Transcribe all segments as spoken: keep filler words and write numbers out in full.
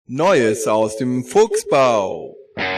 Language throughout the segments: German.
Neues aus dem Fuchsbau.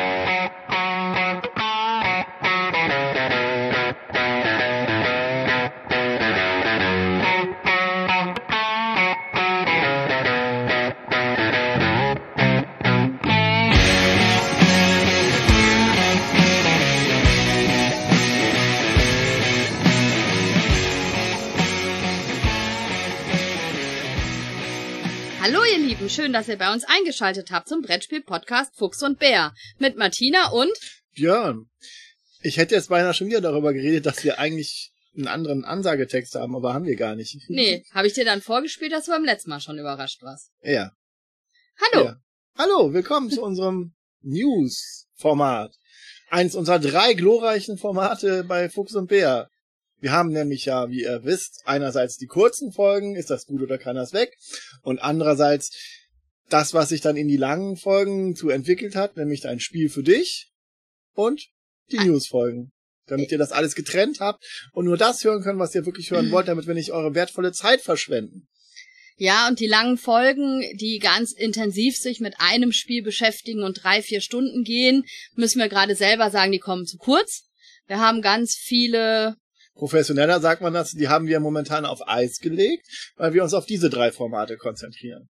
Hallo ihr Lieben, schön, dass ihr bei uns eingeschaltet habt zum Brettspiel-Podcast Fuchs und Bär mit Martina und Björn. Ich hätte jetzt beinahe schon wieder darüber geredet, dass wir eigentlich einen anderen Ansagetext haben, aber haben wir gar nicht. Nee, habe ich dir dann vorgespielt, dass du beim letzten Mal schon überrascht warst. Ja. Hallo. Ja. Hallo, willkommen zu unserem News-Format. Eins unserer drei glorreichen Formate bei Fuchs und Bär. Wir haben nämlich ja, wie ihr wisst, einerseits die kurzen Folgen, ist das gut oder kann das weg? Und andererseits das, was sich dann in die langen Folgen zu entwickelt hat, nämlich ein Spiel für dich und die News-Folgen. Damit ihr das alles getrennt habt und nur das hören könnt, was ihr wirklich hören wollt, damit wir nicht eure wertvolle Zeit verschwenden. Ja, und die langen Folgen, die ganz intensiv sich mit einem Spiel beschäftigen und drei, vier Stunden gehen, müssen wir gerade selber sagen, die kommen zu kurz. Wir haben ganz viele... Professioneller sagt man das, die haben wir momentan auf Eis gelegt, weil wir uns auf diese drei Formate konzentrieren.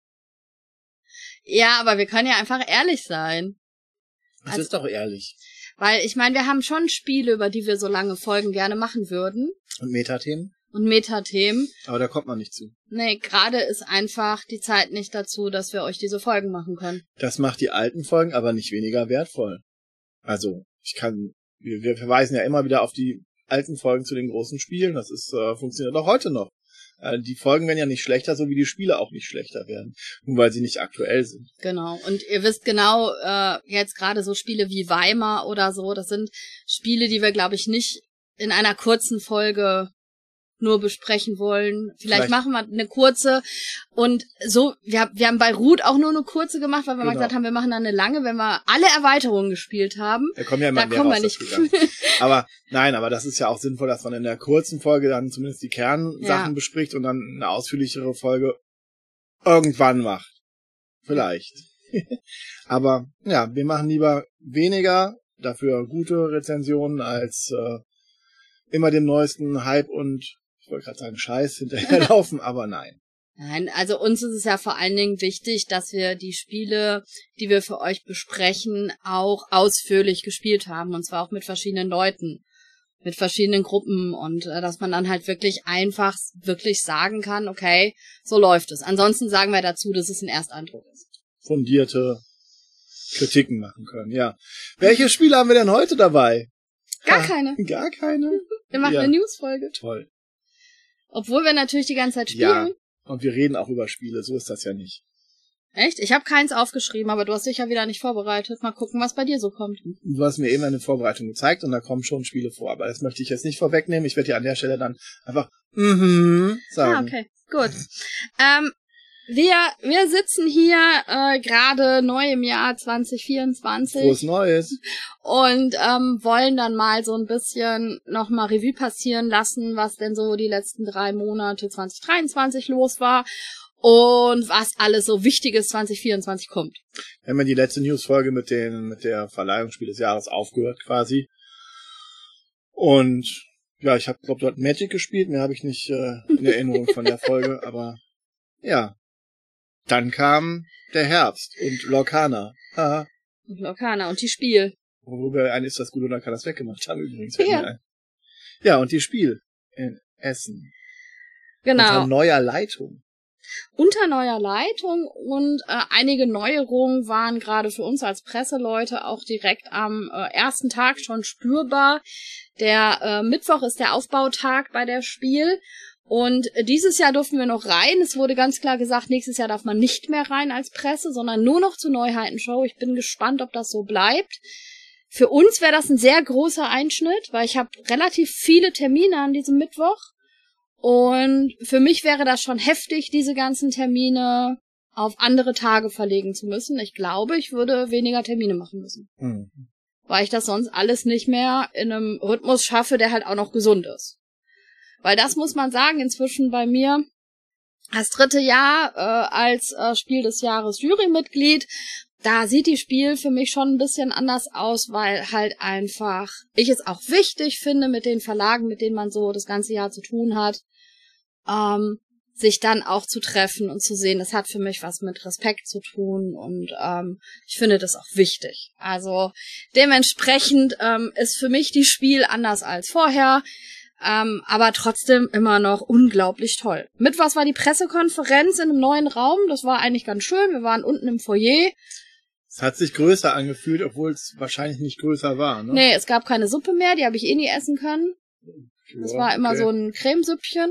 Ja, aber wir können ja einfach ehrlich sein. Das also, ist doch ehrlich. Weil ich meine, wir haben schon Spiele, über die wir so lange Folgen gerne machen würden. Und Metathemen? Und Metathemen. Aber da kommt man nicht zu. Nee, gerade ist einfach die Zeit nicht dazu, dass wir euch diese Folgen machen können. Das macht die alten Folgen aber nicht weniger wertvoll. Also, ich kann, wir, wir verweisen ja immer wieder auf die alten Folgen zu den großen Spielen. Das ist äh, funktioniert auch heute noch. Äh, die Folgen werden ja nicht schlechter, so wie die Spiele auch nicht schlechter werden, nur weil sie nicht aktuell sind. Genau. Und ihr wisst genau, äh, jetzt gerade so Spiele wie Weimar oder so, das sind Spiele, die wir, glaube ich, nicht in einer kurzen Folge nur besprechen wollen. Vielleicht, Vielleicht machen wir eine kurze und so, wir, wir haben bei Root auch nur eine kurze gemacht, weil wir genau. mal gesagt haben, wir machen dann eine lange, wenn wir alle Erweiterungen gespielt haben. Da kommen ja immer da kommen wir nicht. Aber nein, aber das ist ja auch sinnvoll, dass man in der kurzen Folge dann zumindest die Kernsachen ja. bespricht und dann eine ausführlichere Folge irgendwann macht. Vielleicht. Aber ja, wir machen lieber weniger, dafür gute Rezensionen als äh, immer dem neuesten Hype und ich wollte gerade sagen, Scheiß hinterherlaufen, aber nein. Nein, also uns ist es ja vor allen Dingen wichtig, dass wir die Spiele, die wir für euch besprechen, auch ausführlich gespielt haben. Und zwar auch mit verschiedenen Leuten, mit verschiedenen Gruppen. Und äh, dass man dann halt wirklich einfach wirklich sagen kann, okay, so läuft es. Ansonsten sagen wir dazu, dass es ein Ersteindruck ist. Fundierte Kritiken machen können, ja. Welche Spiele haben wir denn heute dabei? Gar keine. Gar keine? Wir machen ja. eine Newsfolge. Toll. Obwohl wir natürlich die ganze Zeit spielen. Ja, und wir reden auch über Spiele, so ist das ja nicht. Echt? Ich habe keins aufgeschrieben, aber du hast dich ja wieder nicht vorbereitet. Mal gucken, was bei dir so kommt. Du hast mir eben eine Vorbereitung gezeigt und da kommen schon Spiele vor, aber das möchte ich jetzt nicht vorwegnehmen. Ich werde dir an der Stelle dann einfach mhm sagen. Ah, okay, gut. ähm, wir wir sitzen hier äh, gerade neu im Jahr zwanzig vierundzwanzig. Frohes Neues. Und ähm, wollen dann mal so ein bisschen nochmal Revue passieren lassen, was denn so die letzten drei Monate zwanzig dreiundzwanzig los war und was alles so Wichtiges zwanzig vierundzwanzig kommt. Wir haben ja die letzte Newsfolge mit den mit der Verleihung Spiel des Jahres aufgehört quasi. Und ja, ich habe glaube dort Magic gespielt, mehr habe ich nicht äh, in Erinnerung von der Folge, aber ja. Dann kam der Herbst und Lorcana. Haha. Und Lorcana und die Spiel. Worüber ein ist das gut oder kann das weggemacht haben übrigens. Ja. Ja, und die Spiel in Essen. Genau. Unter neuer Leitung. Unter neuer Leitung und äh, einige Neuerungen waren gerade für uns als Presseleute auch direkt am äh, ersten Tag schon spürbar. Der äh, Mittwoch ist der Aufbautag bei der Spiel. Und dieses Jahr durften wir noch rein. Es wurde ganz klar gesagt, nächstes Jahr darf man nicht mehr rein als Presse, sondern nur noch zur Neuheitenshow. Ich bin gespannt, ob das so bleibt. Für uns wäre das ein sehr großer Einschnitt, weil ich habe relativ viele Termine an diesem Mittwoch. Und für mich wäre das schon heftig, diese ganzen Termine auf andere Tage verlegen zu müssen. Ich glaube, ich würde weniger Termine machen müssen. Mhm. Weil ich das sonst alles nicht mehr in einem Rhythmus schaffe, der halt auch noch gesund ist. Weil das muss man sagen, inzwischen bei mir, das dritte Jahr äh, als äh, Spiel des Jahres Jurymitglied. Da sieht die Spiel für mich schon ein bisschen anders aus, weil halt einfach ich es auch wichtig finde, mit den Verlagen, mit denen man so das ganze Jahr zu tun hat, ähm, sich dann auch zu treffen und zu sehen, das hat für mich was mit Respekt zu tun und ähm, ich finde das auch wichtig. Also dementsprechend ähm, ist für mich die Spiel anders als vorher, ähm, aber trotzdem immer noch unglaublich toll. Mit was war die Pressekonferenz in einem neuen Raum? Das war eigentlich ganz schön. Wir waren unten im Foyer. Es hat sich größer angefühlt, obwohl es wahrscheinlich nicht größer war, ne? Nee, es gab keine Suppe mehr, die habe ich eh nie essen können. Das Ja, war immer okay. so ein Cremesüppchen.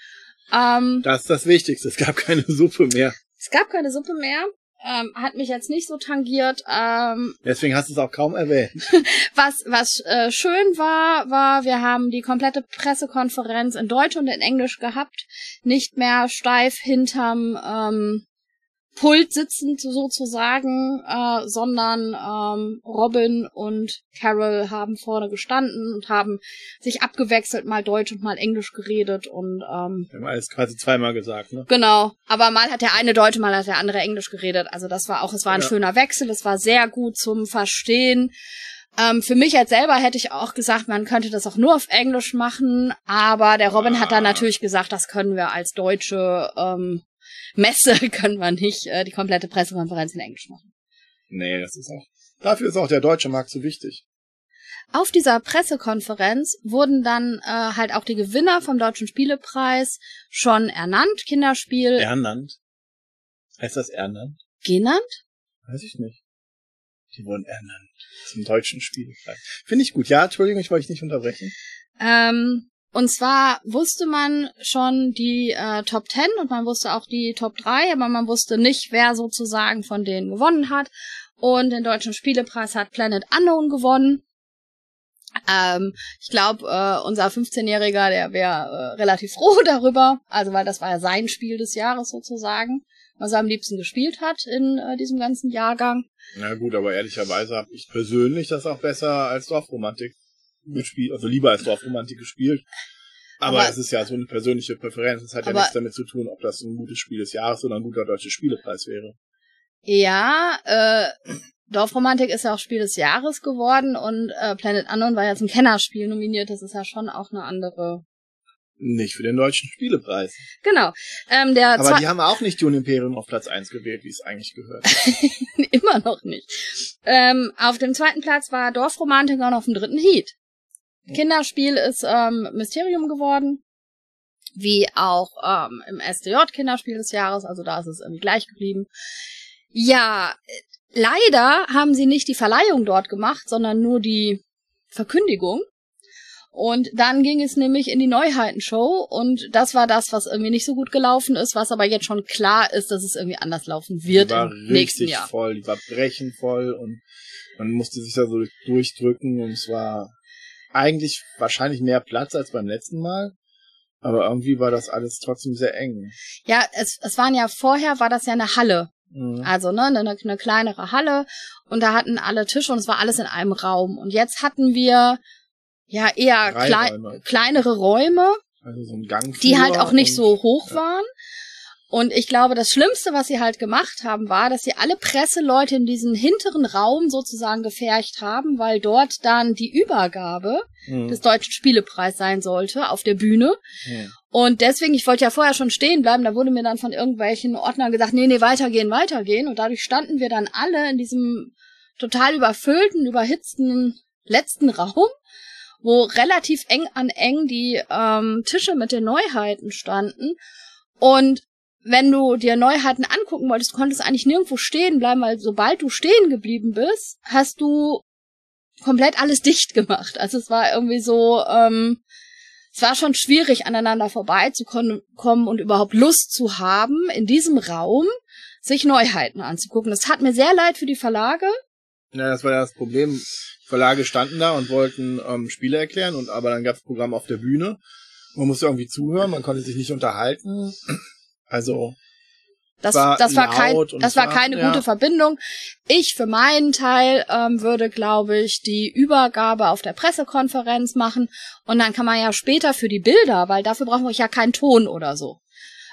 Ähm, Das ist das Wichtigste, es gab keine Suppe mehr. es gab keine Suppe mehr. Ähm, hat mich jetzt nicht so tangiert. Ähm, Deswegen hast du es auch kaum erwähnt. was was äh, schön war, war, wir haben die komplette Pressekonferenz in Deutsch und in Englisch gehabt. Nicht mehr steif hinterm ähm, Pult sitzend sozusagen, äh, sondern ähm, Robin und Carol haben vorne gestanden und haben sich abgewechselt, mal Deutsch und mal Englisch geredet und ähm, Wir haben alles quasi zweimal gesagt, ne? genau, aber mal hat der eine Deutsch, mal hat der andere Englisch geredet, also das war auch, es war ein Ja. schöner Wechsel, es war sehr gut zum Verstehen. Ähm, für mich als selber hätte ich auch gesagt, man könnte das auch nur auf Englisch machen, aber der Robin Ah. hat dann natürlich gesagt, das können wir als deutsche ähm, Messe können wir nicht äh, die komplette Pressekonferenz in Englisch machen. Nee, das ist auch. Dafür ist auch der deutsche Markt so wichtig. Auf dieser Pressekonferenz wurden dann äh, halt auch die Gewinner vom Deutschen Spielepreis schon ernannt. Kinderspiel Ernannt? Heißt das Ernannt? genannt. Weiß ich nicht. Die wurden ernannt zum deutschen Spielepreis. Finde ich gut. Ja, Entschuldigung, ich wollte dich nicht unterbrechen. Ähm, und zwar wusste man schon die äh, Top Ten und man wusste auch die Top drei, aber man wusste nicht, wer sozusagen von denen gewonnen hat. Und den Deutschen Spielepreis hat Planet Unknown gewonnen. Ähm, ich glaube, äh, unser fünfzehnjähriger, der wäre äh, relativ froh darüber, also weil das war ja sein Spiel des Jahres sozusagen, was er am liebsten gespielt hat in äh, diesem ganzen Jahrgang. Na gut, aber ehrlicherweise habe ich persönlich das auch besser als Dorfromantik gespielt, also lieber als Dorfromantik gespielt. Aber, Aber- es ist ja so eine persönliche Präferenz. Es hat ja aber- nichts damit zu tun, ob das ein gutes Spiel des Jahres oder ein guter deutscher Spielepreis wäre. Ja, äh, Dorfromantik ist ja auch Spiel des Jahres geworden und äh, Planet Unknown war ja zum Kennerspiel nominiert. Das ist ja schon auch eine andere. Nicht für den deutschen Spielepreis. Genau. Ähm, der Aber Zwei- die haben auch nicht Dune Imperium auf Platz eins gewählt, wie es eigentlich gehört. immer noch nicht. Ähm, auf dem zweiten Platz war Dorfromantiker und auf dem dritten Heat. Kinderspiel ist ähm, Mysterium geworden, wie auch ähm, im S D J Kinderspiel des Jahres, also da ist es irgendwie gleich geblieben. Ja, leider haben sie nicht die Verleihung dort gemacht, sondern nur die Verkündigung. Und dann ging es nämlich in die Neuheitenshow und das war das, was irgendwie nicht so gut gelaufen ist, was aber jetzt schon klar ist, dass es irgendwie anders laufen wird Die war im nächsten richtig Jahr. voll, die war brechend voll und man musste sich da so durchdrücken und es war eigentlich wahrscheinlich mehr Platz als beim letzten Mal, aber irgendwie war das alles trotzdem sehr eng. Ja, es, es waren ja vorher, war das ja eine Halle. Mhm. Also ne, eine, eine kleinere Halle und da hatten alle Tische und es war alles in einem Raum. Und jetzt hatten wir ja eher Drei klei Räume. kleinere Räume, Also so ein Gang. die halt auch nicht so hoch ja. waren. Und ich glaube, das Schlimmste, was sie halt gemacht haben, war, dass sie alle Presseleute in diesen hinteren Raum sozusagen gefercht haben, weil dort dann die Übergabe Mhm. des Deutschen Spielepreis sein sollte auf der Bühne. Mhm. Und deswegen, ich wollte ja vorher schon stehen bleiben, da wurde mir dann von irgendwelchen Ordnern gesagt, nee, nee, weitergehen, weitergehen. Und dadurch standen wir dann alle in diesem total überfüllten, überhitzten letzten Raum, wo relativ eng an eng die ähm, Tische mit den Neuheiten standen. Und wenn du dir Neuheiten angucken wolltest, konntest du eigentlich nirgendwo stehen bleiben, weil sobald du stehen geblieben bist, hast du komplett alles dicht gemacht. Also es war irgendwie so, ähm, es war schon schwierig, aneinander vorbeizukommen und überhaupt Lust zu haben, in diesem Raum sich Neuheiten anzugucken. Das tat mir sehr leid für die Verlage. Ja, das war ja das Problem. Verlage standen da und wollten ähm, Spiele erklären, und aber dann gab es Programm auf der Bühne. Man musste irgendwie zuhören, man konnte sich nicht unterhalten. Also Das war das war laut kein, und das es war war- keine ja. gute Verbindung. Ich für meinen Teil ähm, würde, glaube ich, die Übergabe auf der Pressekonferenz machen und dann kann man ja später für die Bilder, weil dafür brauchen wir ja keinen Ton oder so,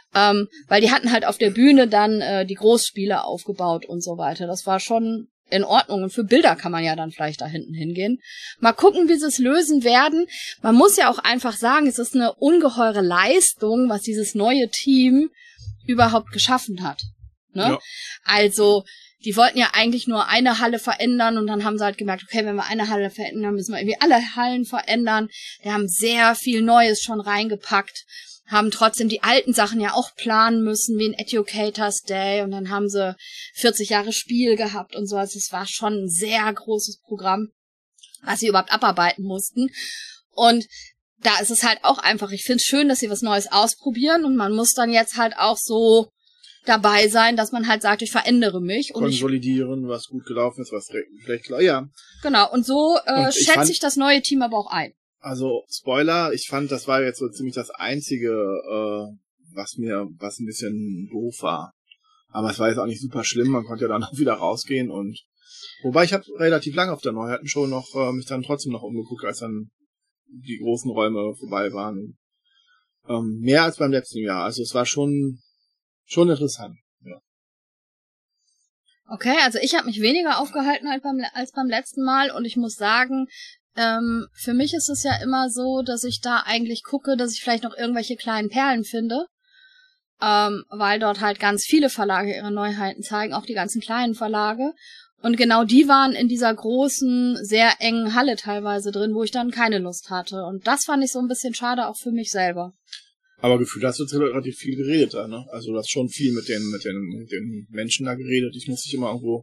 Ähm, weil die hatten halt auf der Bühne dann äh, die Großspiele aufgebaut und so weiter. Das war schon in Ordnung. Und für Bilder kann man ja dann vielleicht da hinten hingehen. Mal gucken, wie sie es lösen werden. Man muss ja auch einfach sagen, es ist eine ungeheure Leistung, was dieses neue Team überhaupt geschaffen hat. Ne? Ja. Also, die wollten ja eigentlich nur eine Halle verändern und dann haben sie halt gemerkt, okay, wenn wir eine Halle verändern, müssen wir irgendwie alle Hallen verändern. Wir haben sehr viel Neues schon reingepackt, haben trotzdem die alten Sachen ja auch planen müssen, wie ein Educators Day, und dann haben sie vierzig Jahre Spiel gehabt und so. Also es war schon ein sehr großes Programm, was sie überhaupt abarbeiten mussten. Und da ist es halt auch einfach, ich finde es schön, dass sie was Neues ausprobieren, und man muss dann jetzt halt auch so dabei sein, dass man halt sagt, ich verändere mich. Und konsolidieren, was gut gelaufen ist, was vielleicht klar, ja. Genau, und so äh, Und ich schätze fand- ich das neue Team aber auch ein. Also, Spoiler, ich fand, das war jetzt so ziemlich das Einzige, äh, was mir, was ein bisschen doof war. Aber es war jetzt auch nicht super schlimm, man konnte ja dann auch wieder rausgehen, und wobei ich habe relativ lange auf der Neuheitenshow noch äh, mich dann trotzdem noch umgeguckt, als dann die großen Räume vorbei waren. Ähm, mehr als beim letzten Jahr. Also es war schon schon interessant. Ja. Okay, also ich habe mich weniger aufgehalten als beim, als beim letzten Mal, und ich muss sagen, ähm, für mich ist es ja immer so, dass ich da eigentlich gucke, dass ich vielleicht noch irgendwelche kleinen Perlen finde, ähm, weil dort halt ganz viele Verlage ihre Neuheiten zeigen, auch die ganzen kleinen Verlage. Und genau die waren in dieser großen, sehr engen Halle teilweise drin, wo ich dann keine Lust hatte. Und das fand ich so ein bisschen schade, auch für mich selber. Aber gefühlt hast du jetzt relativ viel geredet da, ne? Also du hast schon viel mit den mit den mit den Menschen da geredet. Ich muss dich immer irgendwo.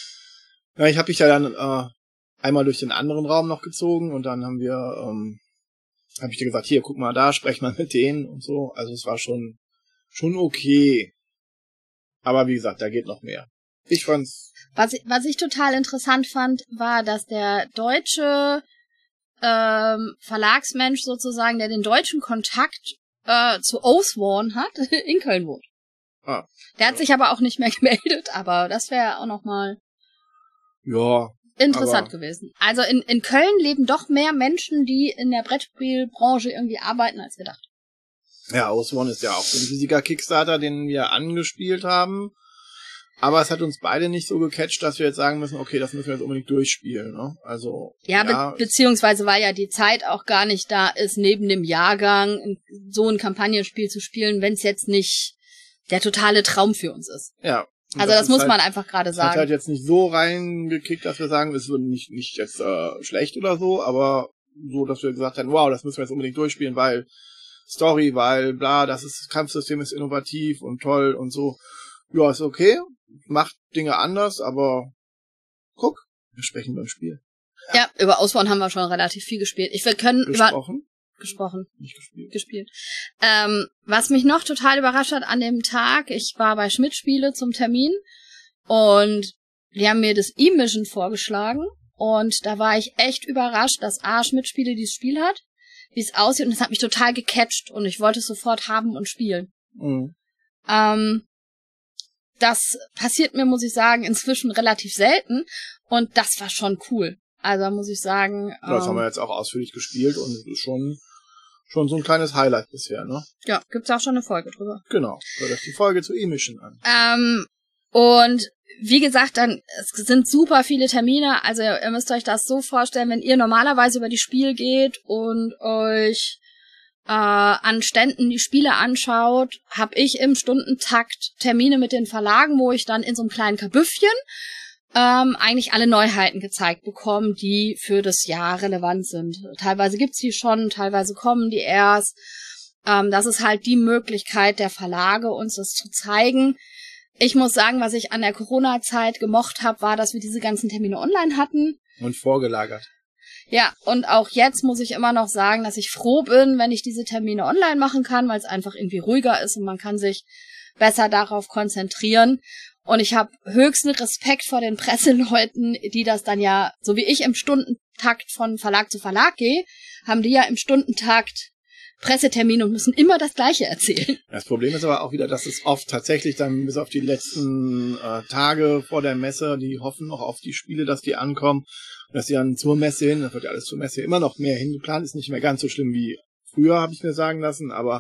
Ja, ich habe dich ja dann äh, einmal durch den anderen Raum noch gezogen, und dann haben wir, ähm, habe ich dir gesagt, hier, guck mal da, sprech mal mit denen und so. Also es war schon schon okay. Aber wie gesagt, da geht noch mehr. Ich fand's. Was ich, was ich total interessant fand, war, dass der deutsche ähm, Verlagsmensch sozusagen, der den deutschen Kontakt äh, zu Oathsworn hat, in Köln wohnt. Ah, Der hat ja. sich aber auch nicht mehr gemeldet, aber das wäre auch nochmal Ja. interessant aber gewesen. Also in, in Köln leben doch mehr Menschen, die in der Brettspielbranche irgendwie arbeiten, als gedacht. Ja, Oathsworn ist ja auch so ein riesiger Kickstarter, den wir angespielt haben. Aber es hat uns beide nicht so gecatcht, dass wir jetzt sagen müssen, okay, das müssen wir jetzt unbedingt durchspielen, ne? Also. Ja, ja be- beziehungsweise weil ja die Zeit auch gar nicht da ist, neben dem Jahrgang so ein Kampagnenspiel zu spielen, wenn es jetzt nicht der totale Traum für uns ist. Ja. Und Also das, ist muss halt, man einfach gerade das hat sagen. halt jetzt nicht so reingekickt, dass wir sagen, es ist nicht, nicht jetzt äh, schlecht oder so, aber so, dass wir gesagt haben, wow, das müssen wir jetzt unbedingt durchspielen, weil Story, weil bla, das ist, das Kampfsystem ist innovativ und toll und so. Ja, ist okay, macht Dinge anders, aber guck, wir sprechen beim Spiel. Ja, über Oathsworn haben wir schon relativ viel gespielt. Ich, wir können über Gesprochen, gesprochen, nicht gespielt. gespielt. Ähm, was mich noch total überrascht hat an dem Tag, ich war bei Schmidt Spiele zum Termin, und die haben mir das E-Mission vorgeschlagen, und da war ich echt überrascht, dass A, Schmidt Spiele dieses Spiel hat, wie es aussieht, und das hat mich total gecatcht, und ich wollte es sofort haben und spielen. Mhm. Ähm, das passiert mir, muss ich sagen, inzwischen relativ selten, und das war schon cool. Also muss ich sagen. Ja, das ähm, haben wir jetzt auch ausführlich gespielt, und es ist schon, schon so ein kleines Highlight bisher, ne? Ja, gibt's auch schon eine Folge drüber. Genau, hört euch die Folge zu E-Mission an. Ähm, und wie gesagt, dann es sind super viele Termine. Also ihr müsst euch das so vorstellen, wenn ihr normalerweise über die Spiel geht und euch äh, an Ständen die Spiele anschaut, habe ich im Stundentakt Termine mit den Verlagen, wo ich dann in so einem kleinen Kabüffchen ähm, eigentlich alle Neuheiten gezeigt bekomme, die für das Jahr relevant sind. Teilweise gibt's die schon, teilweise kommen die erst. Ähm, das ist halt die Möglichkeit der Verlage, uns das zu zeigen. Ich muss sagen, was ich an der Corona-Zeit gemocht habe, war, dass wir diese ganzen Termine online hatten. Und vorgelagert. Ja, und auch jetzt muss ich immer noch sagen, dass ich froh bin, wenn ich diese Termine online machen kann, weil es einfach irgendwie ruhiger ist und man kann sich besser darauf konzentrieren. Und ich habe höchsten Respekt vor den Presseleuten, die das dann ja, so wie ich im Stundentakt von Verlag zu Verlag gehe, haben die ja im Stundentakt Pressetermine und müssen immer das Gleiche erzählen. Das Problem ist aber auch wieder, dass es oft tatsächlich dann bis auf die letzten äh, Tage vor der Messe, die hoffen noch auf die Spiele, dass die ankommen, dass die dann zur Messe hin, das wird ja alles zur Messe immer noch mehr hingeplant, ist nicht mehr ganz so schlimm wie früher, habe ich mir sagen lassen, aber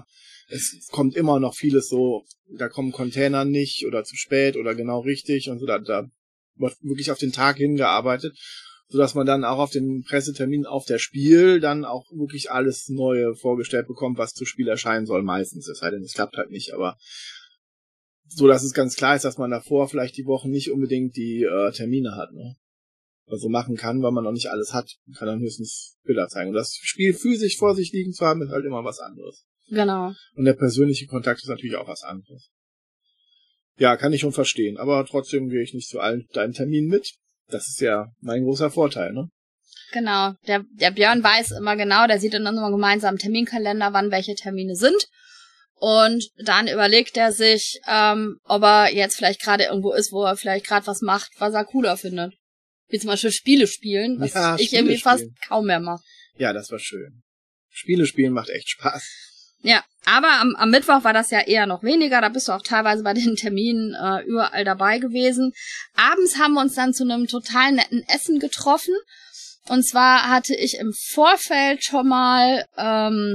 es kommt immer noch vieles so, da kommen Container nicht oder zu spät oder genau richtig und so, da, da wird wirklich auf den Tag hingearbeitet, sodass man dann auch auf den Pressetermin auf der Spiel dann auch wirklich alles Neue vorgestellt bekommt, was zu Spiel erscheinen soll meistens. Es sei denn, es klappt halt nicht, aber so, dass es ganz klar ist, dass man davor vielleicht die Woche nicht unbedingt die äh, Termine hat, ne? Also machen kann, weil man noch nicht alles hat. Man kann dann höchstens Bilder zeigen. Und das Spiel physisch vor sich liegen zu haben, ist halt immer was anderes. Genau. Und der persönliche Kontakt ist natürlich auch was anderes. Ja, kann ich schon verstehen. Aber trotzdem gehe ich nicht zu allen deinen Terminen mit. Das ist ja mein großer Vorteil, ne? Genau. Der, der Björn weiß immer genau, der sieht in unserem gemeinsamen Terminkalender, wann welche Termine sind. Und dann überlegt er sich, ähm, ob er jetzt vielleicht gerade irgendwo ist, wo er vielleicht gerade was macht, was er cooler findet. Wie zum Beispiel Spiele spielen, was Ja, ich Spiele irgendwie fast spielen. kaum mehr mache. Ja, das war schön. Spiele spielen macht echt Spaß. Ja, aber am, am Mittwoch war das ja eher noch weniger. Da bist du auch teilweise bei den Terminen äh, überall dabei gewesen. Abends haben wir uns dann zu einem total netten Essen getroffen. Und zwar hatte ich im Vorfeld schon mal ähm,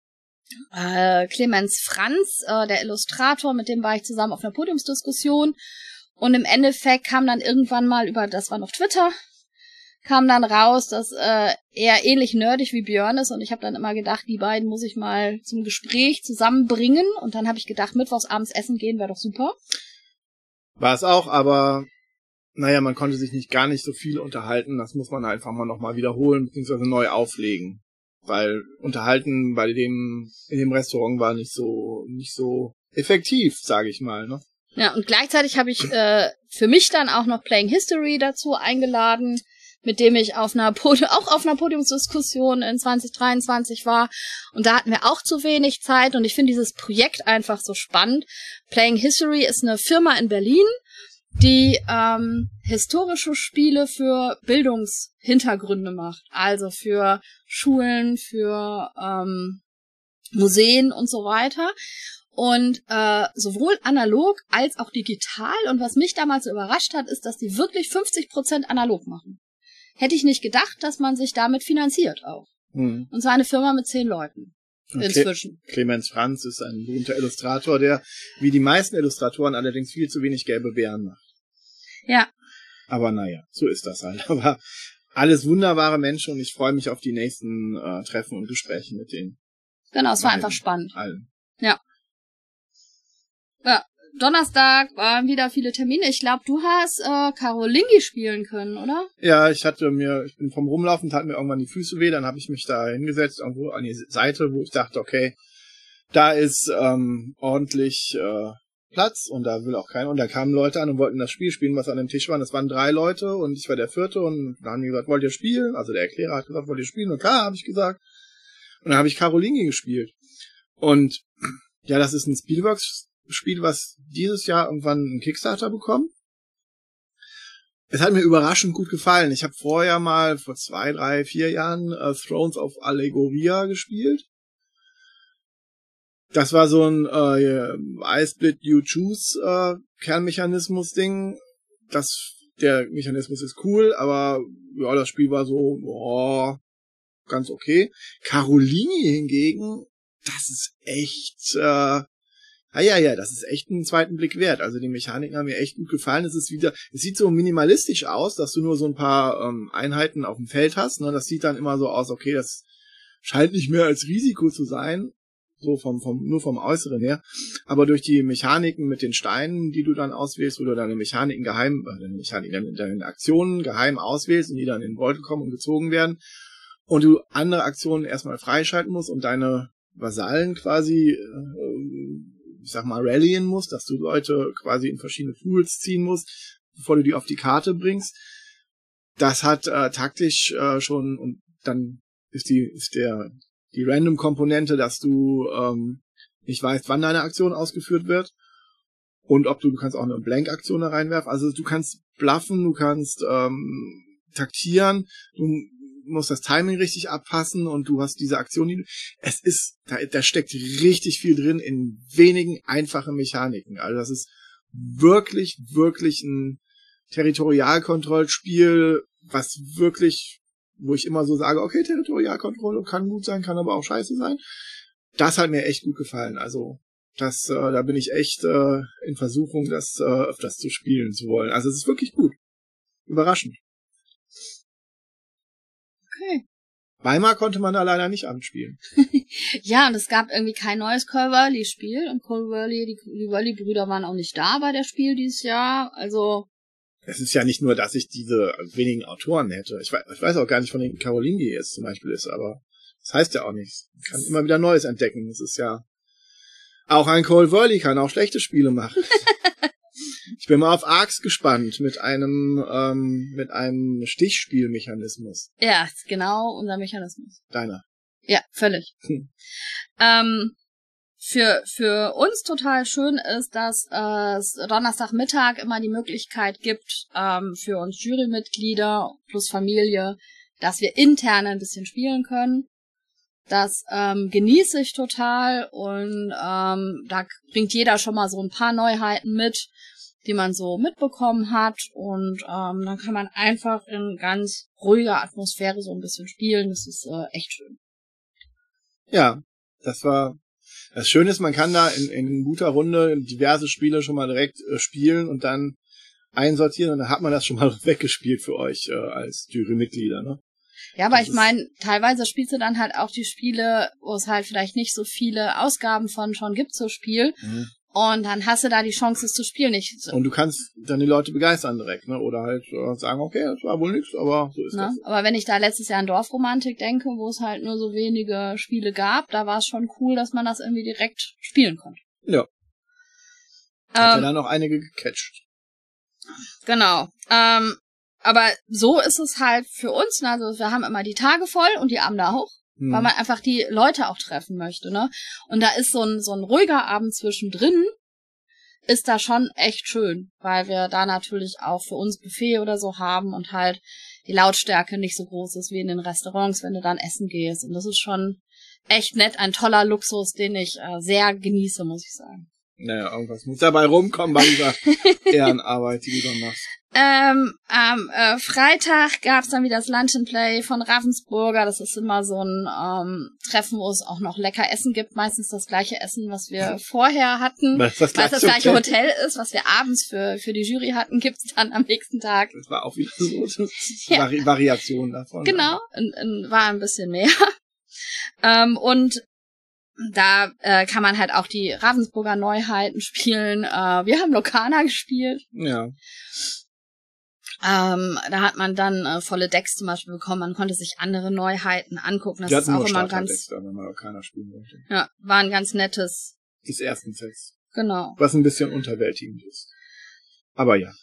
äh, Clemens Franz, äh, der Illustrator, mit dem war ich zusammen auf einer Podiumsdiskussion. Und im Endeffekt kam dann irgendwann mal über, das war noch Twitter, kam dann raus, dass äh, er ähnlich nerdig wie Björn ist. Und ich habe dann immer gedacht, die beiden muss ich mal zum Gespräch zusammenbringen. Und dann habe ich gedacht, mittwochs abends essen gehen wäre doch super. War es auch, aber naja, man konnte sich nicht gar nicht so viel unterhalten. Das muss man einfach mal nochmal wiederholen, beziehungsweise neu auflegen. Weil unterhalten bei dem in dem Restaurant war nicht so nicht so effektiv, sage ich mal, ne? Ja, und gleichzeitig habe ich äh, für mich dann auch noch Playing History dazu eingeladen, mit dem ich auf einer Podi- auch auf einer Podiumsdiskussion in zwanzig dreiundzwanzig war. Und da hatten wir auch zu wenig Zeit. Und ich finde dieses Projekt einfach so spannend. Playing History ist eine Firma in Berlin, die ähm, historische Spiele für Bildungshintergründe macht. Also für Schulen, für ähm, Museen und so weiter. Und äh, sowohl analog als auch digital. Und was mich damals so überrascht hat, ist, dass die wirklich fünfzig Prozent analog machen. Hätte ich nicht gedacht, dass man sich damit finanziert auch. Hm. Und zwar eine Firma mit zehn Leuten inzwischen. Cle- Clemens Franz ist ein berühmter Illustrator, der wie die meisten Illustratoren allerdings viel zu wenig gelbe Bären macht. Ja. Aber naja, so ist das halt. Aber alles wunderbare Menschen und ich freue mich auf die nächsten äh, Treffen und Gespräche mit denen. Genau, es war allen, einfach spannend. Allen. Ja. Ja, Donnerstag waren wieder viele Termine. Ich glaube, du hast äh, Karolingi spielen können, oder? Ja, ich hatte mir, ich bin vom Rumlaufen, tat mir irgendwann die Füße weh, dann habe ich mich da hingesetzt, irgendwo an die Seite, wo ich dachte, okay, da ist ähm, ordentlich äh, Platz und da will auch keiner. Und da kamen Leute an und wollten das Spiel spielen, was an dem Tisch war. Und das waren drei Leute und ich war der vierte und dann haben die gesagt, wollt ihr spielen? Also der Erklärer hat gesagt, wollt ihr spielen? Und klar, habe ich gesagt. Und dann habe ich Karolingi gespielt. Und ja, das ist ein Spielworks-Spiel, was dieses Jahr irgendwann einen Kickstarter bekommt. Es hat mir überraschend gut gefallen. Ich habe vorher mal, vor zwei, drei, vier Jahren, äh, Thrones of Allegoria gespielt. Das war so ein äh, I split you choose äh, Kernmechanismus-Ding. Das, der Mechanismus ist cool, aber ja, das Spiel war so oh, ganz okay. Karolingi hingegen, das ist echt, äh, ah ja, ja, das ist echt einen zweiten Blick wert. Also die Mechaniken haben mir echt gut gefallen. Es ist wieder, es sieht so minimalistisch aus, dass du nur so ein paar ähm, Einheiten auf dem Feld hast. Ne? Das sieht dann immer so aus, okay, das scheint nicht mehr als Risiko zu sein. So vom, vom, nur vom Äußeren her. Aber durch die Mechaniken mit den Steinen, die du dann auswählst, wo du deine Mechaniken geheim, äh, deine Mechaniken, deine, deine Aktionen geheim auswählst und die dann in den Beutel kommen und gezogen werden. Und du andere Aktionen erstmal freischalten musst und deine Vasallen quasi, äh, ich sag mal, rallyen musst, dass du Leute quasi in verschiedene Pools ziehen musst, bevor du die auf die Karte bringst. Das hat äh, taktisch äh, schon, und dann ist die, ist der, die Random-Komponente, dass du ähm, nicht weißt, wann deine Aktion ausgeführt wird und ob du, du kannst auch eine Blank-Aktion da reinwerfen. Also du kannst bluffen, du kannst ähm, taktieren, du musst das Timing richtig abpassen und du hast diese Aktion, die du, es ist, da, da steckt richtig viel drin in wenigen einfachen Mechaniken. Also das ist wirklich, wirklich ein Territorialkontrollspiel, was wirklich, wo ich immer so sage, okay, Territorialkontrolle kann gut sein, kann aber auch scheiße sein. das hat mir echt gut gefallen. Also das, äh, da bin ich echt äh, in Versuchung, das äh, öfters zu spielen zu wollen. Also es ist wirklich gut. Überraschend. Okay. Weimar konnte man da leider nicht anspielen. Ja, und es gab irgendwie kein neues Cole Whirly-Spiel. Und Cole Whirly, die, die Whirly-Brüder waren auch nicht da bei der Spiel dieses Jahr. Also Es ist ja nicht nur, dass ich diese wenigen Autoren hätte. Ich weiß, ich weiß auch gar nicht, von den Carolingi jetzt zum Beispiel ist, aber das heißt ja auch nichts. Man kann immer wieder Neues entdecken. Das ist ja auch ein Cole Whirly kann auch schlechte Spiele machen. Ich bin mal auf Arx gespannt mit einem ähm, mit einem Stichspielmechanismus. ja, ist genau unser Mechanismus. Deiner. Ja, völlig. Hm. Ähm, für für uns total schön ist, dass äh, es Donnerstagmittag immer die Möglichkeit gibt, ähm, für uns Jurymitglieder plus Familie, dass wir intern ein bisschen spielen können. Das ähm, genieße ich total und ähm, da bringt jeder schon mal so ein paar Neuheiten mit, die man so mitbekommen hat und ähm, dann kann man einfach in ganz ruhiger Atmosphäre so ein bisschen spielen. Das ist äh, echt schön. Ja, das war das Schöne ist, man kann da in, in guter Runde diverse Spiele schon mal direkt äh, spielen und dann einsortieren und dann hat man das schon mal weggespielt für euch äh, als Jurymitglieder, ne? Ja, aber Das ich meine, teilweise spielst du dann halt auch die Spiele, wo es halt vielleicht nicht so viele Ausgaben von schon gibt zum Spiel. Mhm. Und dann hast du da die Chance, es zu spielen. Ich, Und du kannst dann die Leute begeistern direkt, ne? Oder halt äh, sagen, okay, das war wohl nichts, aber so ist ne? das. Aber wenn ich da letztes Jahr an Dorfromantik denke, wo es halt nur so wenige Spiele gab, da war es schon cool, dass man das irgendwie direkt spielen konnte. Ja. Hat ja Ähm, dann noch einige gecatcht. genau. Ähm, aber so ist es halt für uns. Ne? Also wir haben immer die Tage voll und die Abende auch. Hm. Weil man einfach die Leute auch treffen möchte, ne? Und da ist so ein so ein ruhiger Abend zwischendrin, ist da schon echt schön, weil wir da natürlich auch für uns Buffet oder so haben und halt die Lautstärke nicht so groß ist wie in den Restaurants, wenn du dann essen gehst. Und das ist schon echt nett, ein toller Luxus, den ich äh, sehr genieße, muss ich sagen. Naja, irgendwas muss dabei rumkommen bei dieser Ehrenarbeit, die du da machst. Ähm, am äh, Freitag gab's dann wieder das Lunch and Play von Ravensburger. Das ist immer so ein ähm, Treffen, wo es auch noch lecker Essen gibt. Meistens das gleiche Essen, was wir vorher hatten. Weil es das Weil es das gleiche gleiche Hotel Hotel ist, was wir abends für für die Jury hatten, gibt's dann am nächsten Tag. Das war auch wieder so Ja. Vari Variation davon. Genau, und, und war ein bisschen mehr. ähm, und da äh, kann man halt auch die Ravensburger Neuheiten spielen. Äh, wir haben Lokana gespielt. Ja. Ähm, da hat man dann äh, volle Decks zum Beispiel bekommen. Man konnte sich andere Neuheiten angucken. Das Wir ist hatten auch nur immer ein ganz, Starterdecks da, wenn man auch keiner spielen wollte. ja, war ein ganz nettes, Des ersten Sets. genau. Was ein bisschen unterwältigend ist. Aber ja.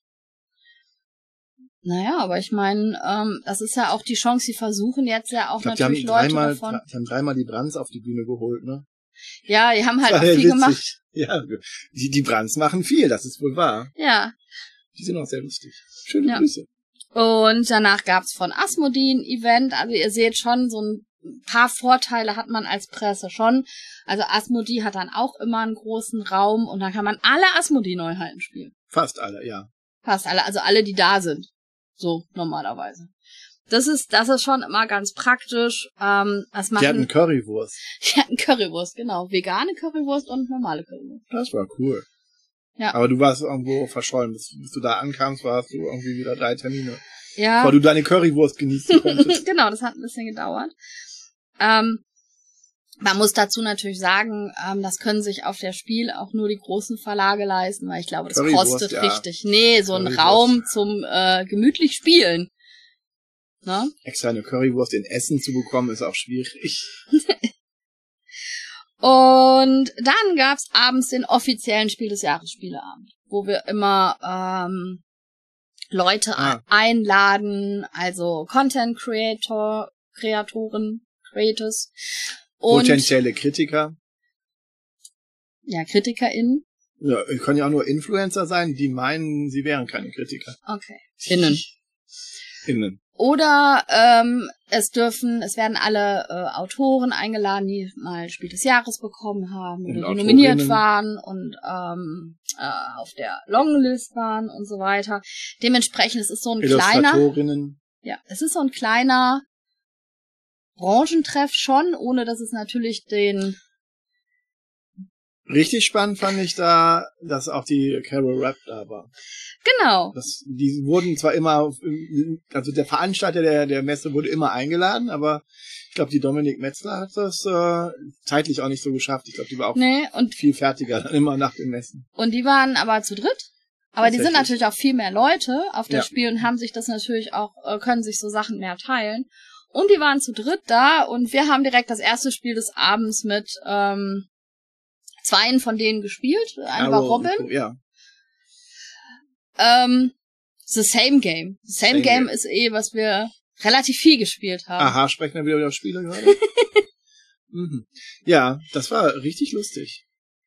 Naja, aber ich meine, ähm, das ist ja auch die Chance, sie versuchen jetzt ja auch Ich glaub, die haben natürlich Leute dreimal, davon. die haben dreimal die Brands auf die Bühne geholt, ne? Ja, die haben halt Das auch war viel sehr gemacht. witzig. Ja, die, die Brands machen viel, das ist wohl wahr. Ja. Die sind auch sehr lustig. Schöne Ja. Grüße. Und danach gab's von Asmodee ein Event. Also ihr seht schon, so ein paar Vorteile hat man als Presse schon. Also Asmodee hat dann auch immer einen großen Raum und dann kann man alle Asmodee-Neuheiten spielen. Fast alle, ja. Fast alle, also alle, die da sind. So, normalerweise. Das ist, das ist schon immer ganz praktisch. Ähm, das machen, Die hatten Currywurst. die hatten Currywurst, genau. Vegane Currywurst und normale Currywurst. Das war cool. Ja. Aber du warst irgendwo verschollen. Bis, bis du da ankamst, warst du irgendwie wieder drei Termine. Ja. Bevor du deine Currywurst genießen konntest. Genau, das hat ein bisschen gedauert. Ähm, man muss dazu natürlich sagen, ähm, das können sich auf der Spiel auch nur die großen Verlage leisten, weil ich glaube, das Currywurst, kostet ja. richtig. Nee, so ein Currywurst. Raum zum äh, gemütlich spielen. Ne? Extra eine Currywurst in Essen zu bekommen, ist auch schwierig. Und dann gab's abends den offiziellen Spiel des Jahres Spieleabend, wo wir immer ähm, Leute Ah. einladen, also Content Creator, Kreatoren, Creators und Potenzielle Kritiker. ja, KritikerInnen. Ja, können ja auch nur Influencer sein, die meinen, sie wären keine Kritiker. Okay. Innen. Innen. Oder ähm, es dürfen, es werden alle äh, Autoren eingeladen, die mal Spiel des Jahres bekommen haben Und oder die Autorinnen. nominiert waren und ähm, äh, auf der Longlist waren und so weiter. Dementsprechend, es ist so ein kleiner, Illustratorinnen. ja, es ist so ein kleiner Branchentreff schon, ohne dass es natürlich den... Richtig spannend fand ich da, dass auch die Carol Rapp da war. Genau. Das, die wurden zwar immer, also der Veranstalter der, der Messe wurde immer eingeladen, aber ich glaube, die Dominik Metzler hat das äh, zeitlich auch nicht so geschafft. Ich glaube, die war auch nee, und, viel fertiger dann immer nach den Messen. Und die waren aber zu dritt. Aber die sind natürlich auch viel mehr Leute auf das ja. Spiel und haben sich das natürlich auch, äh, können sich so Sachen mehr teilen. Und die waren zu dritt da und wir haben direkt das erste Spiel des Abends mit ähm, zweien von denen gespielt. Eine war Robin. Ja. Ähm, The Same Game. The Same, Same Game Game ist eh, was wir relativ viel gespielt haben. Aha, sprechen wir wieder über Spiele gerade? mhm. Ja, das war richtig lustig.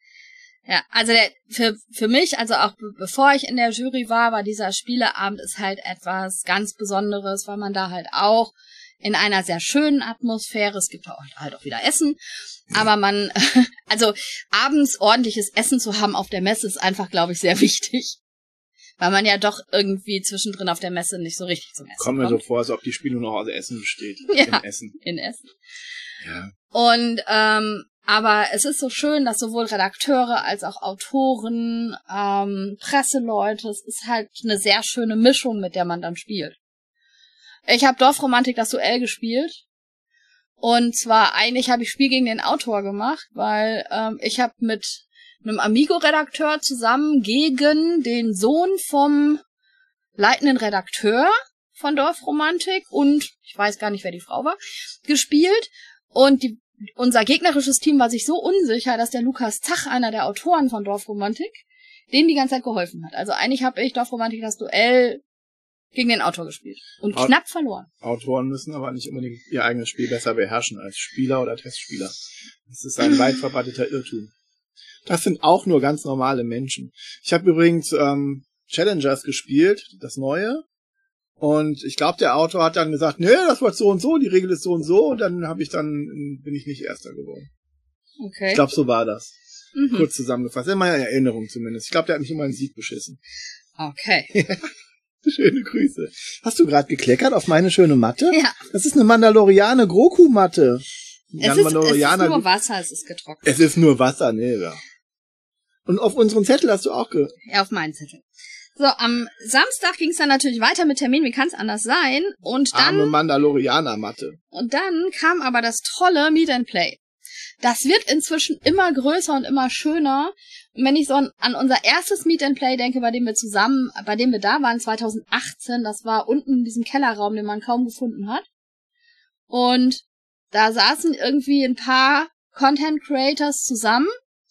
Ja, also der, für für mich, also auch be- bevor ich in der Jury war, war dieser Spieleabend ist halt etwas ganz Besonderes, weil man da halt auch in einer sehr schönen Atmosphäre, es gibt auch halt auch wieder Essen, aber man, also abends ordentliches Essen zu haben auf der Messe ist einfach, glaube ich, sehr wichtig. Weil man ja doch irgendwie zwischendrin auf der Messe nicht so richtig zum Essen kommt. Kommt mir so vor, als ob die Spiele nur noch aus Essen besteht. Ja, in Essen. in Essen. Ja. Und, ähm, aber es ist so schön, dass sowohl Redakteure als auch Autoren, ähm, Presseleute, es ist halt eine sehr schöne Mischung, mit der man dann spielt. Ich habe Dorfromantik das Duell gespielt. Und zwar eigentlich habe ich Spiel gegen den Autor gemacht, weil ähm, ich habe mit einem Amigo-Redakteur zusammen gegen den Sohn vom leitenden Redakteur von Dorfromantik und ich weiß gar nicht, wer die Frau war, gespielt. Und die, unser gegnerisches Team war sich so unsicher, dass der Lukas Zach, einer der Autoren von Dorfromantik, denen die ganze Zeit geholfen hat. Also eigentlich habe ich Dorfromantik das Duell gegen den Autor gespielt und Aut- knapp verloren. Autoren müssen aber nicht unbedingt ihr eigenes Spiel besser beherrschen als Spieler oder Testspieler. Das ist ein weit verbreiteter Irrtum. Das sind auch nur ganz normale Menschen. Ich habe übrigens ähm, Challengers gespielt, das neue. Und ich glaube, der Autor hat dann gesagt, nee, das war so und so, die Regel ist so und so. Und dann habe ich dann bin ich nicht Erster geworden. Okay. Ich glaube, so war das. Mhm. Kurz zusammengefasst. In meiner Erinnerung zumindest. Ich glaube, der hat mich immer einen Sieg beschissen. Okay. Schöne Grüße. Hast du gerade gekleckert auf meine schöne Matte? Ja. Das ist eine Mandalorianer Groku-Matte. Es ist, es ist nur Wasser, es ist getrocknet. Es ist nur Wasser, nee, ja. Und auf unseren Zettel hast du auch ge... Ja, auf meinen Zettel. So, am Samstag ging es dann natürlich weiter mit Termin, wie kann es anders sein? Und dann... Arme Mandalorianer-Matte. Und dann kam aber das tolle Meet and Play. Das wird inzwischen immer größer und immer schöner. Und wenn ich so an unser erstes Meet and Play denke, bei dem wir zusammen, bei dem wir da waren, zwanzig achtzehn, das war unten in diesem Kellerraum, den man kaum gefunden hat. Und da saßen irgendwie ein paar Content Creators zusammen.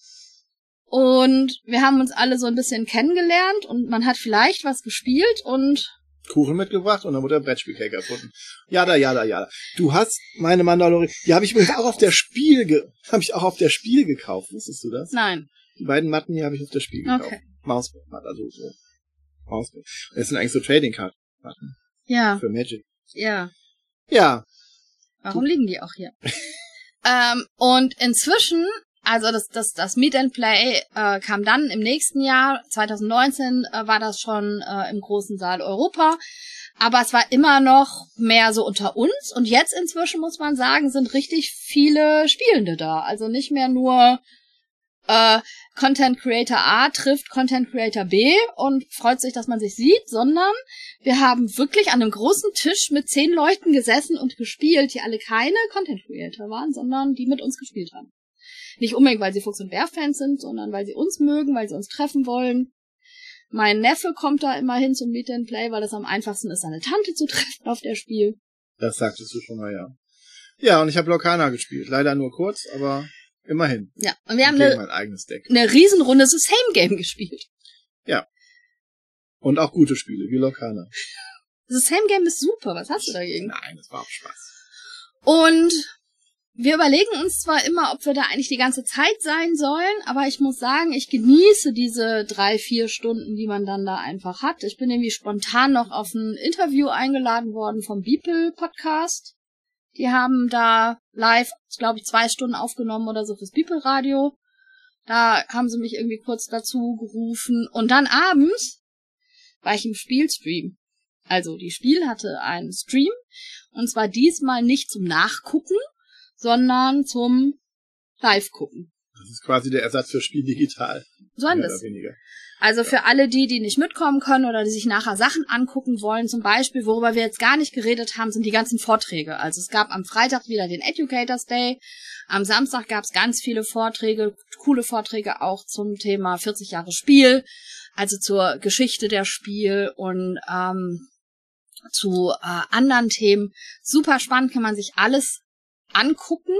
Und wir haben uns alle so ein bisschen kennengelernt und man hat vielleicht was gespielt und... Kuchen mitgebracht und dann wurde der Brettspielcake erfunden. Jada, jada, jada. Du hast meine Mandalorianer... Die habe ich übrigens auch auf der Spiel ge... habe ich auch auf der Spiel gekauft. Wusstest du das? Nein. Die beiden Matten hier habe ich auf der Spiel gekauft. Okay. Mausbrett, also so. Mausbrett. Das sind eigentlich so Trading Card Matten. Ja. Für Magic. Ja. Ja. Warum liegen die auch hier? ähm, und inzwischen, also das, das, das Meet and Play äh, kam dann im nächsten Jahr, zwanzig neunzehn äh, war das schon äh, im großen Saal Europa. Aber es war immer noch mehr so unter uns. Und jetzt inzwischen, muss man sagen, sind richtig viele Spielende da. Also nicht mehr nur äh, Content Creator A trifft Content Creator B und freut sich, dass man sich sieht, sondern wir haben wirklich an einem großen Tisch mit zehn Leuten gesessen und gespielt, die alle keine Content Creator waren, sondern die mit uns gespielt haben. Nicht unbedingt, weil sie Fuchs- und Bär-Fans sind, sondern weil sie uns mögen, weil sie uns treffen wollen. Mein Neffe kommt da immer hin zum Meet and Play, weil es am einfachsten ist, seine Tante zu treffen auf der Spiel. Das sagtest du schon mal, ja. Ja, und ich habe Lorcana gespielt. Leider nur kurz, aber immerhin. Ja, und wir haben gegen eine, mein eigenes Deck. eine Riesenrunde The Same Game gespielt. Ja. Und auch gute Spiele, wie Lorcana. The Same Game ist super, was hast du dagegen? Nein, das war auch Spaß. Und wir überlegen uns zwar immer, ob wir da eigentlich die ganze Zeit sein sollen, aber ich muss sagen, ich genieße diese drei, vier Stunden, die man dann da einfach hat. Ich bin irgendwie spontan noch auf ein Interview eingeladen worden vom Beeple Podcast. Die haben da live, glaube ich, zwei Stunden aufgenommen oder so fürs Beeple Radio. Da haben sie mich irgendwie kurz dazu gerufen. Und dann abends war ich im Spielstream. Also die Spiel hatte einen Stream und zwar diesmal nicht zum Nachgucken, sondern zum Live-Gucken. Das ist quasi der Ersatz für Spiel digital. So ein bisschen. Also für alle die, die nicht mitkommen können oder die sich nachher Sachen angucken wollen, zum Beispiel, worüber wir jetzt gar nicht geredet haben, sind die ganzen Vorträge. Also es gab am Freitag wieder den Educators Day, am Samstag gab es ganz viele Vorträge, coole Vorträge auch zum Thema vierzig Jahre Spiel, also zur Geschichte der Spiel und ähm, zu äh, anderen Themen. Super spannend, kann man sich alles angucken.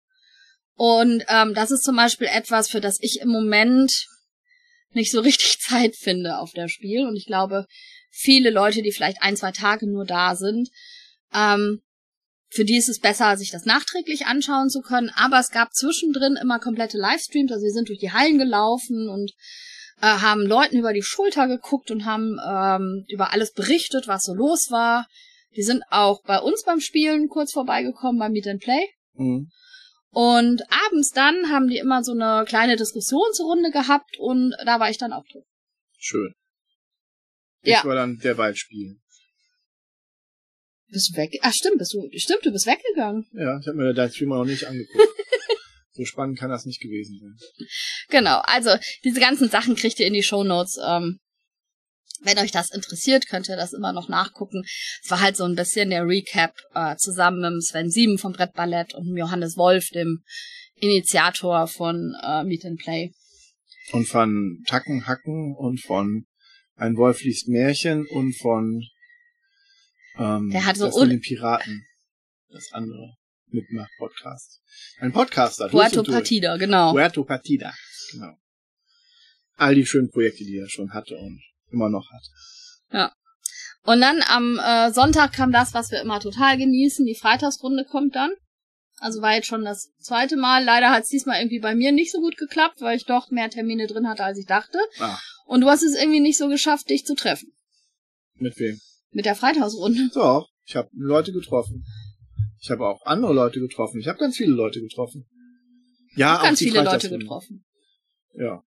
Und ähm, das ist zum Beispiel etwas, für das ich im Moment nicht so richtig Zeit finde auf der Spiel. Und ich glaube, viele Leute, die vielleicht ein, zwei Tage nur da sind, ähm, für die ist es besser, sich das nachträglich anschauen zu können. Aber es gab zwischendrin immer komplette Livestreams. Also wir sind durch die Hallen gelaufen und äh, haben Leuten über die Schulter geguckt und haben ähm, über alles berichtet, was so los war. Die sind auch bei uns beim Spielen kurz vorbeigekommen beim Meet and Play. Mhm. Und abends dann haben die immer so eine kleine Diskussionsrunde gehabt und da war ich dann auch drin. Schön. Ich Ja. war dann derweil spielen. Bist du weg? Ach stimmt, bist du, stimmt, du bist weggegangen. Ja, ich habe mir deinen Streamer noch nicht angeguckt. So spannend kann das nicht gewesen sein. Genau, also diese ganzen Sachen kriegt ihr in die Shownotes. Ähm, wenn euch das interessiert, könnt ihr das immer noch nachgucken. Es war halt so ein bisschen der Recap äh, zusammen mit dem Sven Sieben vom Brettballett und dem Johannes Wolf, dem Initiator von äh, Meet and Play. Und von Tacken, Hacken und von Ein Wolf liest Märchen und von ähm, Der hat so das un- mit den Piraten. Das andere Mitmach-Podcast. Ein Podcaster. durch Puerto und durch. Partida, genau. Puerto Partida. Genau. All die schönen Projekte, die er schon hatte und immer noch hat. Ja. Und dann am äh, Sonntag kam das, was wir immer total genießen. Die Freitagsrunde kommt dann. Also war jetzt schon das zweite Mal. Leider hat es diesmal irgendwie bei mir nicht so gut geklappt, weil ich doch mehr Termine drin hatte, als ich dachte. Ah, Und du hast es irgendwie nicht so geschafft, dich zu treffen. mit wem? Mit der Freitagsrunde. Doch, ich habe Leute getroffen. Ich habe auch andere Leute getroffen. Ich habe ganz viele Leute getroffen. Ja, auch Ganz die viele Leute Freitagsrunde. getroffen. Ja.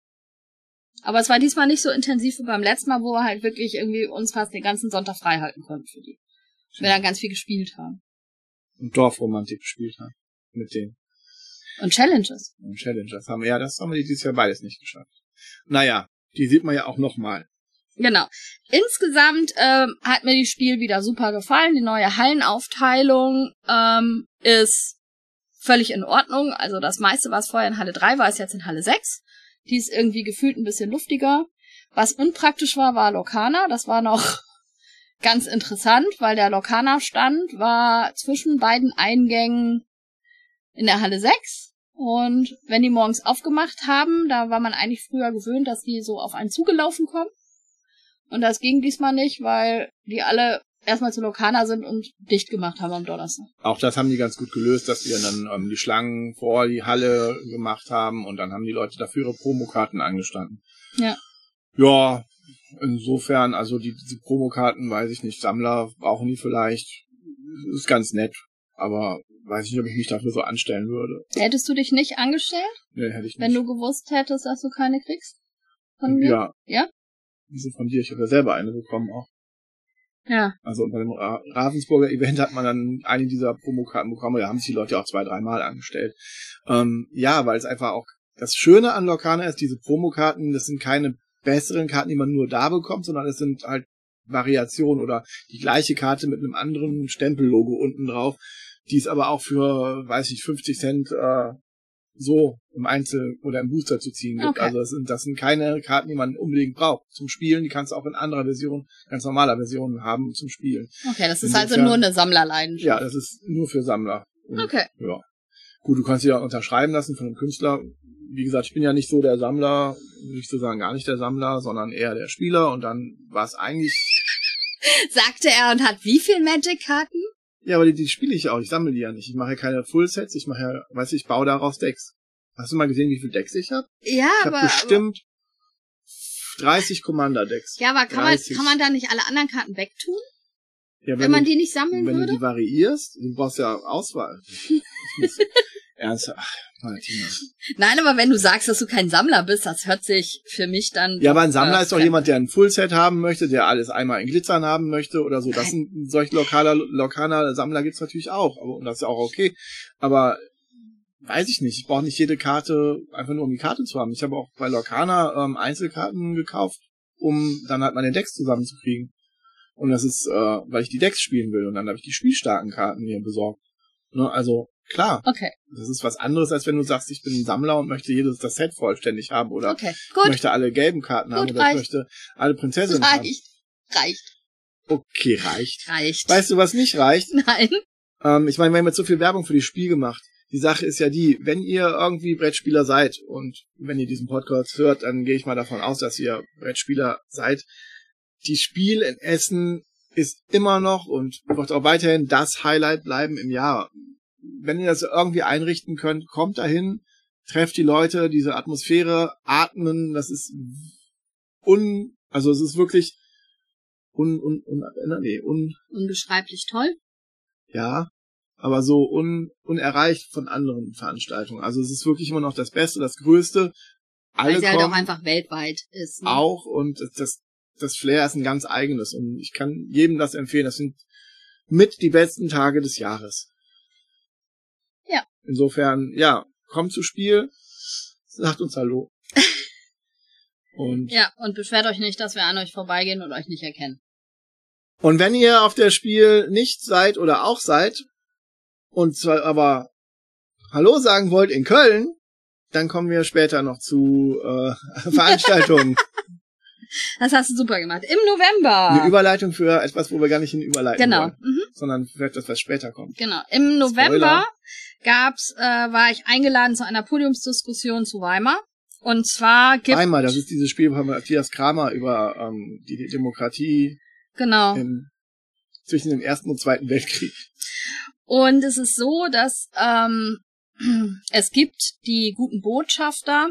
Aber es war diesmal nicht so intensiv wie beim letzten Mal, wo wir halt wirklich irgendwie uns fast den ganzen Sonntag frei halten konnten für die. Wir dann ganz viel gespielt haben. Und Dorfromantik gespielt haben. Mit denen. Und Challenges. Und Challengers haben wir, ja, das haben wir dieses Jahr beides nicht geschafft. Naja, die sieht man ja auch nochmal. Genau. Insgesamt ähm, hat mir die Spiel wieder super gefallen. Die neue Hallenaufteilung ähm, ist völlig in Ordnung. Also das meiste, was vorher in Halle drei war, ist jetzt in Halle sechs. Die ist irgendwie gefühlt ein bisschen luftiger. Was unpraktisch war, war Lorcaner. Das war noch ganz interessant, weil der Lorcaner-Stand war zwischen beiden Eingängen in der Halle sechs. Und wenn die morgens aufgemacht haben, da war man eigentlich früher gewöhnt, dass die so auf einen zugelaufen kommen. Und das ging diesmal nicht, weil die alle erstmal zu Lorcaner sind und dicht gemacht haben am Donnerstag. Auch das haben die ganz gut gelöst, dass wir dann ähm, die Schlangen vor die Halle gemacht haben und dann haben die Leute dafür ihre Promokarten angestanden. Ja. Ja, insofern, also die, diese Promokarten, weiß ich nicht, Sammler brauchen die vielleicht. Ist ganz nett, aber weiß ich nicht, ob ich mich dafür so anstellen würde. Hättest du dich nicht angestellt, Nee, hätte ich nicht. wenn du gewusst hättest, dass du keine kriegst? Von mir? Ja. Ja? Wieso von dir? Ich habe ja selber eine bekommen auch. Ja. Also bei dem Ra- Ravensburger Event hat man dann eine dieser Promokarten bekommen. Da haben sich die Leute auch zwei, dreimal angestellt. Ähm, ja, weil es einfach auch das Schöne an Lorcaner ist, diese Promokarten, das sind keine besseren Karten, die man nur da bekommt, sondern es sind halt Variationen oder die gleiche Karte mit einem anderen Stempellogo unten drauf, die ist aber auch für, weiß ich, fünfzig Cent äh, so im Einzel- oder im Booster zu ziehen gibt. Okay. Also das sind, das sind keine Karten, die man unbedingt braucht zum Spielen. Die kannst du auch in anderer Version, ganz normaler Version haben zum Spielen. Okay, das ist Insofern- also nur eine Sammlerleidenschaft. Ja, das ist nur für Sammler. Und, Okay. Ja. Gut, du kannst dich auch unterschreiben lassen von einem Künstler. Wie gesagt, ich bin ja nicht so der Sammler, würde ich so sagen, gar nicht der Sammler, sondern eher der Spieler. Und dann war es eigentlich... Sagte er und hat wie viel Magic-Karten? Ja, aber die, die spiele ich auch. Ich sammle die ja nicht. Ich mache ja keine Full-Sets. Ich mache ja, weiß ich, baue daraus Decks. Hast du mal gesehen, wie viele Decks ich habe? Ja, Ich aber... habe bestimmt dreißig Commander-Decks. aber, ja, aber kann man, dreißig. kann man da nicht alle anderen Karten wegtun? Ja, Wenn man du, die nicht sammeln wenn würde? du die variierst, du brauchst ja Auswahl. Ich muss, Ernsthaft? Ach, Martina. Nein, aber wenn du sagst, dass du kein Sammler bist, das hört sich für mich dann... Ja, aber ein Sammler äh, ist doch jemand, der ein Fullset haben möchte, der alles einmal in Glitzern haben möchte oder so. Das sind solche lokaler, lokaler Sammler gibt's natürlich auch. Aber, und das ist ja auch okay. Aber weiß ich nicht. Ich brauche nicht jede Karte einfach nur, um die Karte zu haben. Ich habe auch bei Lorcana ähm, Einzelkarten gekauft, um dann halt meine Decks zusammenzukriegen. Und das ist, äh, weil ich die Decks spielen will. Und dann habe ich die spielstarken Karten mir besorgt. Ne, also, klar. Okay. Das ist was anderes, als wenn du sagst, ich bin ein Sammler und möchte jedes das Set vollständig haben. Oder okay. Gut. möchte alle gelben Karten haben. Gut, Oder reicht. ich möchte alle Prinzessinnen haben. Reicht. Reicht. Okay, reicht. Reicht. Weißt du, was nicht reicht? Nein. Ähm, ich meine, wir haben jetzt so viel Werbung für das Spiel gemacht. Die Sache ist ja die, wenn ihr irgendwie Brettspieler seid und wenn ihr diesen Podcast hört, dann gehe ich mal davon aus, dass ihr Brettspieler seid. Die Spiel in Essen ist immer noch und wird auch weiterhin das Highlight bleiben im Jahr. Wenn ihr das irgendwie einrichten könnt, kommt dahin, trefft die Leute, diese Atmosphäre, atmen, das ist un, also es ist wirklich un, un, un, nee, un, Unbeschreiblich toll. ja, aber so un, unerreicht von anderen Veranstaltungen. Also es ist wirklich immer noch das Beste, das Größte. Alle Weil sie halt auch kommen einfach weltweit ist. Ne? auch und das, das Flair ist ein ganz eigenes und ich kann jedem das empfehlen. Das sind mit die besten Tage des Jahres. Ja. Insofern, ja, kommt zu Spiel, sagt uns Hallo. Und, ja, und beschwert euch nicht, dass wir an euch vorbeigehen und euch nicht erkennen. und wenn ihr auf der Spiel nicht seid oder auch seid und zwar aber Hallo sagen wollt in Köln, dann kommen wir später noch zu äh, Veranstaltungen. Das hast du super gemacht. Im November. Eine Überleitung für etwas, wo wir gar nicht hin überleiten Genau. wollen, Mhm. sondern für etwas, was später kommt. Genau. Im November gab's, äh, war ich eingeladen zu einer Podiumsdiskussion zu Weimar. Und zwar gibt Weimar, das ist dieses Spiel von Matthias Kramer über ähm, die Demokratie genau. im, zwischen dem Ersten und Zweiten Weltkrieg. Und es ist so, dass ähm, es gibt die guten Botschafter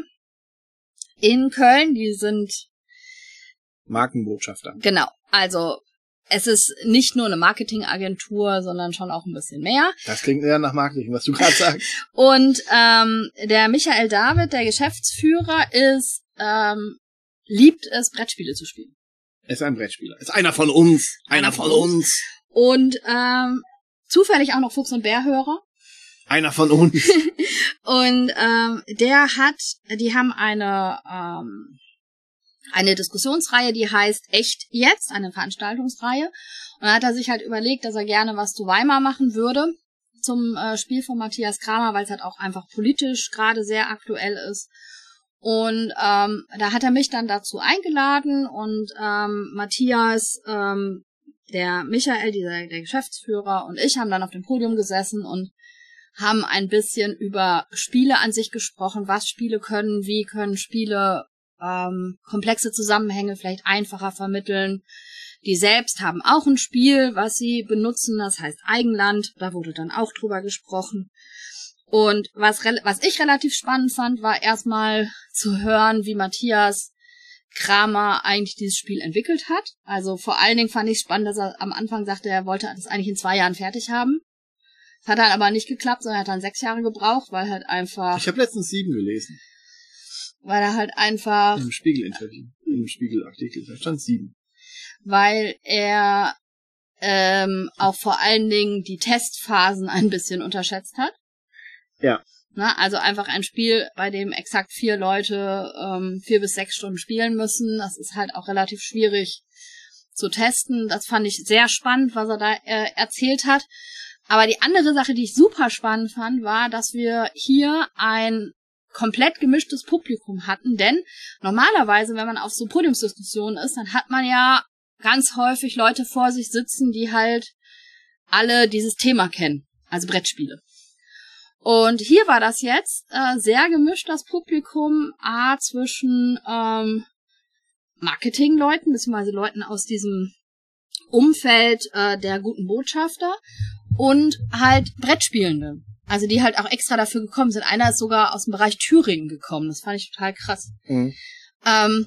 in Köln, die sind Markenbotschafter. genau, also es ist nicht nur eine Marketingagentur, sondern schon auch ein bisschen mehr. Das klingt eher nach Marketing, was du gerade sagst. Und ähm, der Michael David, der Geschäftsführer, ist ähm, liebt es, Brettspiele zu spielen. Er ist ein Brettspieler. Er ist einer von uns. Einer, Einer von von uns. Und ähm, zufällig auch noch Fuchs- und Bärhörer. Einer von uns. Und ähm, der hat, die haben eine ähm, eine Diskussionsreihe, die heißt Echt jetzt, eine Veranstaltungsreihe. Und da hat er sich halt überlegt, dass er gerne was zu Weimar machen würde zum äh, Spiel von Matthias Kramer, weil es halt auch einfach politisch gerade sehr aktuell ist. Und ähm, da hat er mich dann dazu eingeladen und ähm, Matthias, ähm, der Michael, dieser, der Geschäftsführer und ich haben dann auf dem Podium gesessen und haben ein bisschen über Spiele an sich gesprochen, was Spiele können, wie können Spiele ähm, komplexe Zusammenhänge vielleicht einfacher vermitteln. Die selbst haben auch ein Spiel, was sie benutzen, das heißt Eigenland, da wurde dann auch drüber gesprochen. Und was, was ich relativ spannend fand, war erstmal zu hören, wie Matthias Kramer eigentlich dieses Spiel entwickelt hat. Also vor allen Dingen fand ich spannend, dass er am Anfang sagte, er wollte das eigentlich in zwei Jahren fertig haben. Das hat dann aber nicht geklappt, sondern er hat dann sechs Jahre gebraucht, weil halt einfach... Ich habe letztens sieben gelesen. Weil er halt einfach... Im Spiegel-Interview, im Spiegelartikel, da stand sieben. Weil er ähm, auch vor allen Dingen die Testphasen ein bisschen unterschätzt hat. Ja. Na, also einfach ein Spiel, bei dem exakt vier Leute ähm, vier bis sechs Stunden spielen müssen. Das ist halt auch relativ schwierig zu testen. Das fand ich sehr spannend, was er da äh, erzählt hat. Aber die andere Sache, die ich super spannend fand, war, dass wir hier ein komplett gemischtes Publikum hatten. Denn normalerweise, wenn man auf so Podiumsdiskussionen ist, dann hat man ja ganz häufig Leute vor sich sitzen, die halt alle dieses Thema kennen. Also Brettspiele. Und hier war das jetzt äh, sehr gemischt, das Publikum, a, zwischen ähm, Marketingleuten, beziehungsweise Leuten aus diesem Umfeld äh, der guten Botschafter und halt Brettspielende. Also die halt auch extra dafür gekommen sind. Einer ist sogar aus dem Bereich Thüringen gekommen. Das fand ich total krass. Mhm. Ähm,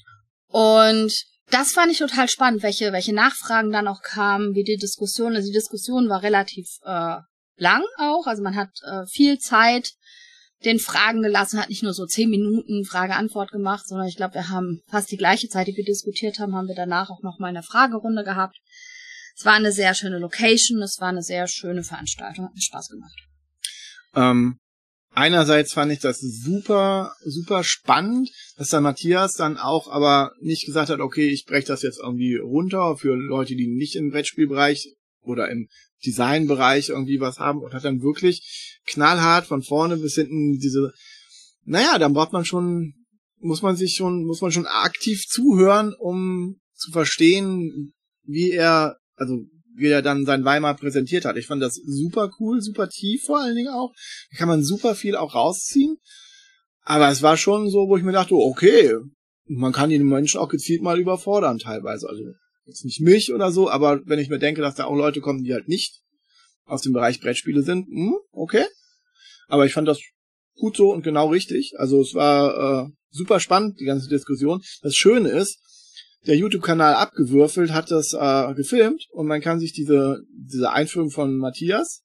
und das fand ich total spannend, welche welche Nachfragen dann auch kamen, wie die Diskussion, also die Diskussion war relativ äh, lang auch, also man hat äh, viel Zeit den Fragen gelassen, hat nicht nur so zehn Minuten Frage-Antwort gemacht, sondern ich glaube, wir haben fast die gleiche Zeit, die wir diskutiert haben, haben wir danach auch noch mal eine Fragerunde gehabt. Es war eine sehr schöne Location, es war eine sehr schöne Veranstaltung, hat mir Spaß gemacht. Ähm, einerseits fand ich das super, super spannend, dass der Matthias dann auch aber nicht gesagt hat, okay, ich breche das jetzt irgendwie runter für Leute, die nicht im Brettspielbereich oder im Designbereich irgendwie was haben und hat dann wirklich knallhart von vorne bis hinten diese, naja, dann braucht man schon, muss man sich schon, muss man schon aktiv zuhören, um zu verstehen, wie er, also wie er dann sein Weimar präsentiert hat. Ich fand das super cool, super tief vor allen Dingen auch. Da kann man super viel auch rausziehen. Aber es war schon so, wo ich mir dachte, okay, man kann die Menschen auch gezielt mal überfordern teilweise. Also jetzt nicht mich oder so, aber wenn ich mir denke, dass da auch Leute kommen, die halt nicht aus dem Bereich Brettspiele sind, hm, okay. Aber ich fand das gut so und genau richtig. Also es war äh, super spannend, die ganze Diskussion. Das Schöne ist, der YouTube-Kanal Abgewürfelt hat das äh, gefilmt und man kann sich diese diese Einführung von Matthias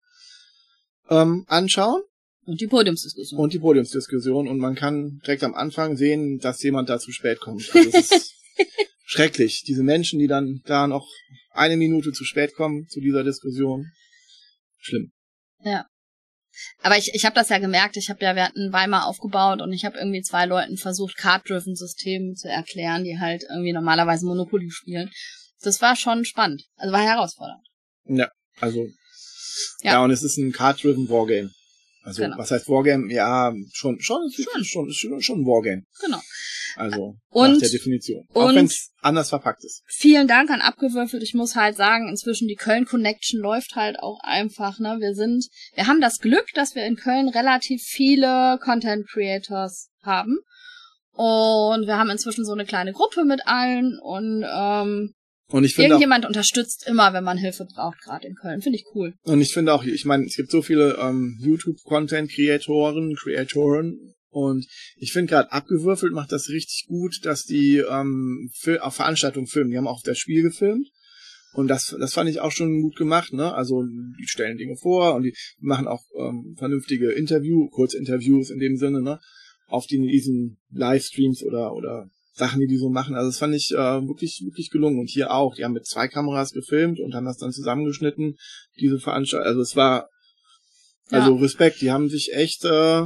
ähm, anschauen. Und die Podiumsdiskussion. Und die Podiumsdiskussion. Und man kann direkt am Anfang sehen, dass jemand da zu spät kommt. Also es ist schrecklich. Diese Menschen, die dann da noch eine Minute zu spät kommen zu dieser Diskussion. Schlimm. Ja. Aber ich, ich habe das ja gemerkt, ich habe ja, wir hatten Weimar aufgebaut und ich habe irgendwie zwei Leuten versucht, Card-Driven-Systeme zu erklären, die halt irgendwie normalerweise Monopoly spielen. Das war schon spannend. Also war herausfordernd. Ja, also ja, ja und es ist ein Card-Driven Wargame. Also genau. Was heißt Wargame? Ja, schon schon schon schon, schon, schon ein Wargame. Genau. Also und, nach der Definition. Auch wenn es anders verpackt ist. Vielen Dank an Abgewürfelt. Ich muss halt sagen, inzwischen die Köln-Connection läuft halt auch einfach. Ne, wir sind, wir haben das Glück, dass wir in Köln relativ viele Content-Creators haben. Und wir haben inzwischen so eine kleine Gruppe mit allen. Und, ähm, und ich finde irgendjemand auch, unterstützt immer, wenn man Hilfe braucht, gerade in Köln. Finde ich cool. Und ich finde auch, ich meine, es gibt so viele ähm, YouTube-Content-Creatoren, Creatoren. Und ich finde gerade Abgewürfelt macht das richtig gut, dass die ähm, auf Veranstaltungen filmen. Die haben auch das Spiel gefilmt. Und das das fand ich auch schon gut gemacht, ne? Also die stellen Dinge vor und die machen auch ähm, vernünftige Interview, Kurzinterviews in dem Sinne, ne? Auf die, diesen Livestreams oder oder Sachen, die die so machen. Also das fand ich äh, wirklich wirklich gelungen. Und hier auch. Die haben mit zwei Kameras gefilmt und haben das dann zusammengeschnitten, diese Veranstaltung. Also es war, also ja. Respekt. Die haben sich echt äh,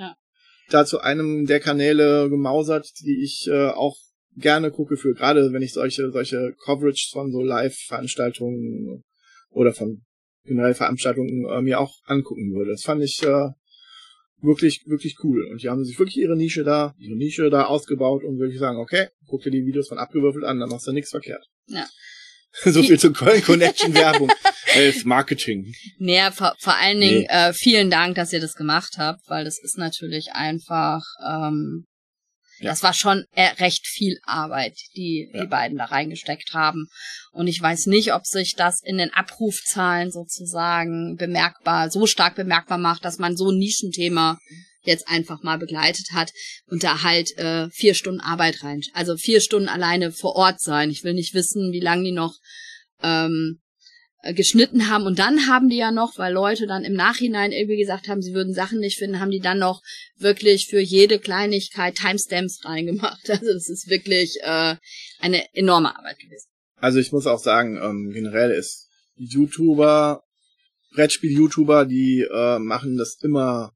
da zu einem der Kanäle gemausert, die ich äh, auch gerne gucke für, gerade wenn ich solche solche Coverage von so Live-Veranstaltungen oder von generell Veranstaltungen äh, mir auch angucken würde. Das fand ich äh, wirklich, wirklich cool. Und die haben sich wirklich ihre Nische da, ihre Nische da ausgebaut und würde ich sagen, okay, guck dir die Videos von Abgewürfelt an, dann machst du nichts verkehrt. Ja. So viel zur Köln-Connection-Werbung. Als Marketing. Naja, vor, vor allen Dingen nee. äh, vielen Dank, dass ihr das gemacht habt, weil das ist natürlich einfach, ähm, ja. das war schon äh, recht viel Arbeit, die ja. die beiden da reingesteckt haben. Und ich weiß nicht, ob sich das in den Abrufzahlen sozusagen bemerkbar, so stark bemerkbar macht, dass man so ein Nischenthema jetzt einfach mal begleitet hat und da halt äh, vier Stunden Arbeit rein, also vier Stunden alleine vor Ort sein. Ich will nicht wissen, wie lange die noch ähm, geschnitten haben und dann haben die ja noch, weil Leute dann im Nachhinein irgendwie gesagt haben, sie würden Sachen nicht finden, haben die dann noch wirklich für jede Kleinigkeit Timestamps reingemacht. Also es ist wirklich äh, eine enorme Arbeit gewesen. Also ich muss auch sagen, ähm, generell ist YouTuber, Brettspiel-YouTuber, die äh, machen das immer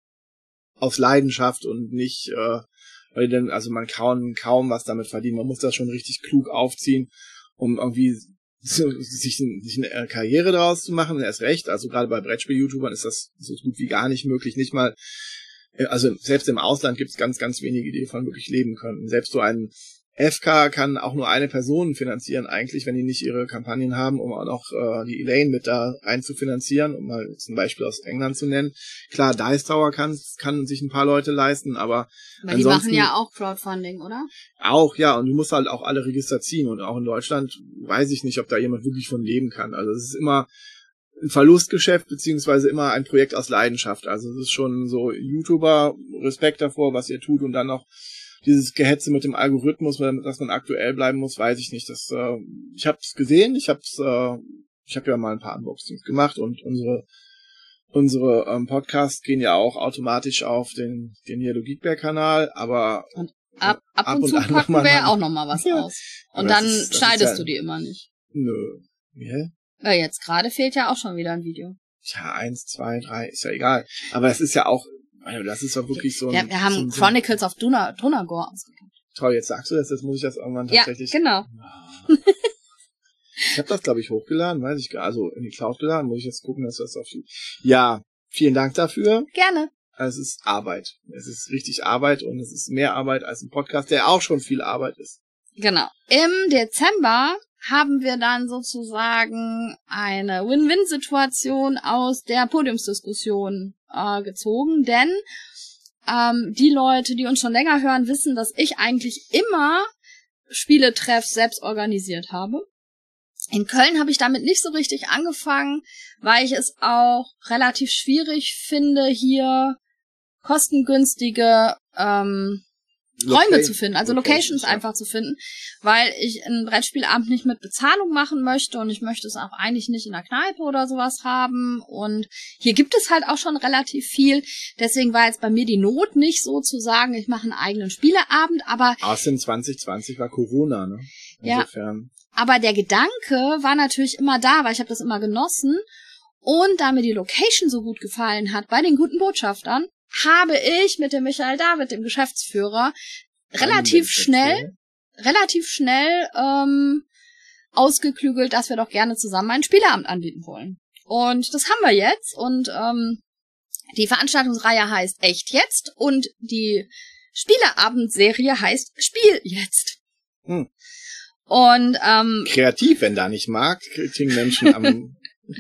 aus Leidenschaft und nicht, äh, weil denn, also man kaum, kaum was damit verdient. Man muss das schon richtig klug aufziehen, um irgendwie so, sich, sich eine Karriere daraus zu machen. Erst recht, also gerade bei Brettspiel-YouTubern ist das so gut wie gar nicht möglich. Nicht mal, also selbst im Ausland gibt es ganz, ganz wenige, die davon wirklich leben können. Selbst so ein F K kann auch nur eine Person finanzieren eigentlich, wenn die nicht ihre Kampagnen haben, um auch noch äh, die Elaine mit da rein zu finanzieren, um mal zum Beispiel aus England zu nennen. Klar, Dice Tower kann, kann sich ein paar Leute leisten, aber Weil die machen ja auch Crowdfunding, oder? Auch, ja, und du musst halt auch alle Register ziehen und auch in Deutschland weiß ich nicht, ob da jemand wirklich von leben kann. Also es ist immer ein Verlustgeschäft, beziehungsweise immer ein Projekt aus Leidenschaft. Also es ist schon so YouTuber, Respekt davor, was ihr tut und dann noch dieses Gehetze mit dem Algorithmus, dass man aktuell bleiben muss, weiß ich nicht. Das, äh, ich habe es gesehen, ich habe äh, ich habe ja mal ein paar Unboxings gemacht und unsere Unsere ähm, Podcasts gehen ja auch automatisch auf den, den Yellow Geekbear-Kanal, aber und ab, ab, ab und, und zu an packen wir ja mal- auch noch mal was Ja. aus. Und Aber dann das ist- das ist schneidest ja- du die immer nicht. nö. Ja? Ja, jetzt gerade fehlt ja auch schon wieder ein Video. Tja, eins, zwei, drei, ist ja egal. Aber es ist ja auch, also das ist doch wirklich so ein... Ja, wir haben so ein, Chronicles of Duna, Drunagor ausgegeben. Toll, jetzt sagst du das, jetzt muss ich das irgendwann Ja, tatsächlich... genau. Ich habe das, glaube ich, hochgeladen, weiß ich gar also in die Cloud geladen, muss ich jetzt gucken, dass das auf die... Ja, vielen Dank dafür. Gerne. Es ist Arbeit. Es ist richtig Arbeit und es ist mehr Arbeit als ein Podcast, der auch schon viel Arbeit ist. Genau. Im Dezember haben wir dann sozusagen eine Win-Win-Situation aus der Podiumsdiskussion äh, gezogen, denn ähm, die Leute, die uns schon länger hören, wissen, dass ich eigentlich immer Spieletreffs selbst organisiert habe. In Köln habe ich damit nicht so richtig angefangen, weil ich es auch relativ schwierig finde, hier kostengünstige ähm, Räume zu finden, also Locations ja. einfach zu finden, weil ich einen Brettspielabend nicht mit Bezahlung machen möchte und ich möchte es auch eigentlich nicht in der Kneipe oder sowas haben und hier gibt es halt auch schon relativ viel, deswegen war jetzt bei mir die Not nicht so zu sagen, ich mache einen eigenen Spieleabend, aber Außerdem zwanzig zwanzig war Corona, ne? Insofern. Ja, aber der Gedanke war natürlich immer da, weil ich habe das immer genossen und da mir die Location so gut gefallen hat bei den guten Botschaftern, habe ich mit dem Michael David, dem Geschäftsführer, relativ schnell, relativ schnell ähm, ausgeklügelt, dass wir doch gerne zusammen einen Spieleabend anbieten wollen. Und das haben wir jetzt. Und ähm, die Veranstaltungsreihe heißt Echt jetzt und die Spieleabendserie heißt Spiel jetzt. Hm. Und ähm, Kreativ, wenn da nicht mag, kriegen Menschen am...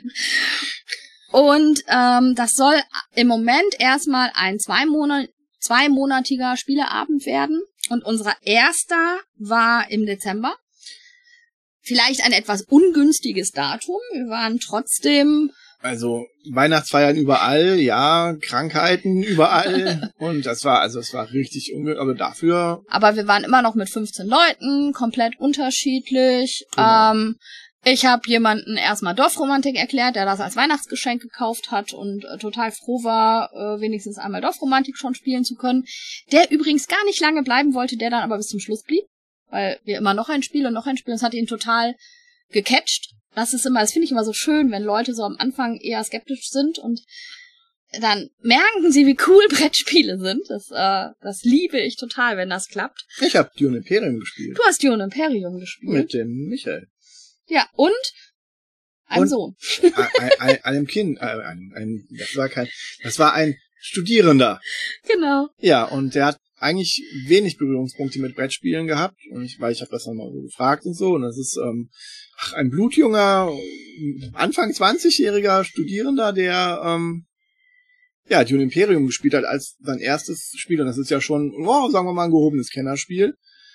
Und ähm, das soll im Moment erstmal ein zweimonat- zweimonatiger Spieleabend werden. Und unser erster war im Dezember. Vielleicht ein etwas ungünstiges Datum. Wir waren trotzdem... Also Weihnachtsfeiern überall, ja, Krankheiten überall. Und das war, also es war richtig ungünstig, aber dafür... Aber wir waren immer noch mit fünfzehn Leuten, komplett unterschiedlich. Genau. Ähm, Ich habe jemanden erstmal Dorfromantik erklärt, der das als Weihnachtsgeschenk gekauft hat und äh, total froh war, äh, wenigstens einmal Dorfromantik schon spielen zu können. Der übrigens gar nicht lange bleiben wollte, der dann aber bis zum Schluss blieb, weil wir immer noch ein Spiel und noch ein Spiel, das hat ihn total gecatcht. Das ist immer, das finde ich immer so schön, wenn Leute so am Anfang eher skeptisch sind und dann merken sie, wie cool Brettspiele sind. Das, äh, das liebe ich total, wenn das klappt. Ich habe Dune Imperium gespielt. Du hast Dune Imperium gespielt. Mit dem Michael. Ja, und ein Und? Sohn. ein, ein, einem Kind, äh, ein, ein, das war kein, das war ein Studierender. Genau. Ja, und der hat eigentlich wenig Berührungspunkte mit Brettspielen gehabt, und ich, weil ich habe das dann mal so gefragt und so, und das ist ähm, ach, ein blutjunger, Anfang zwanzigjähriger Studierender, der ähm, ja Dune Imperium gespielt hat als sein erstes Spiel, und das ist ja schon, oh, sagen wir mal, ein gehobenes Kennerspiel.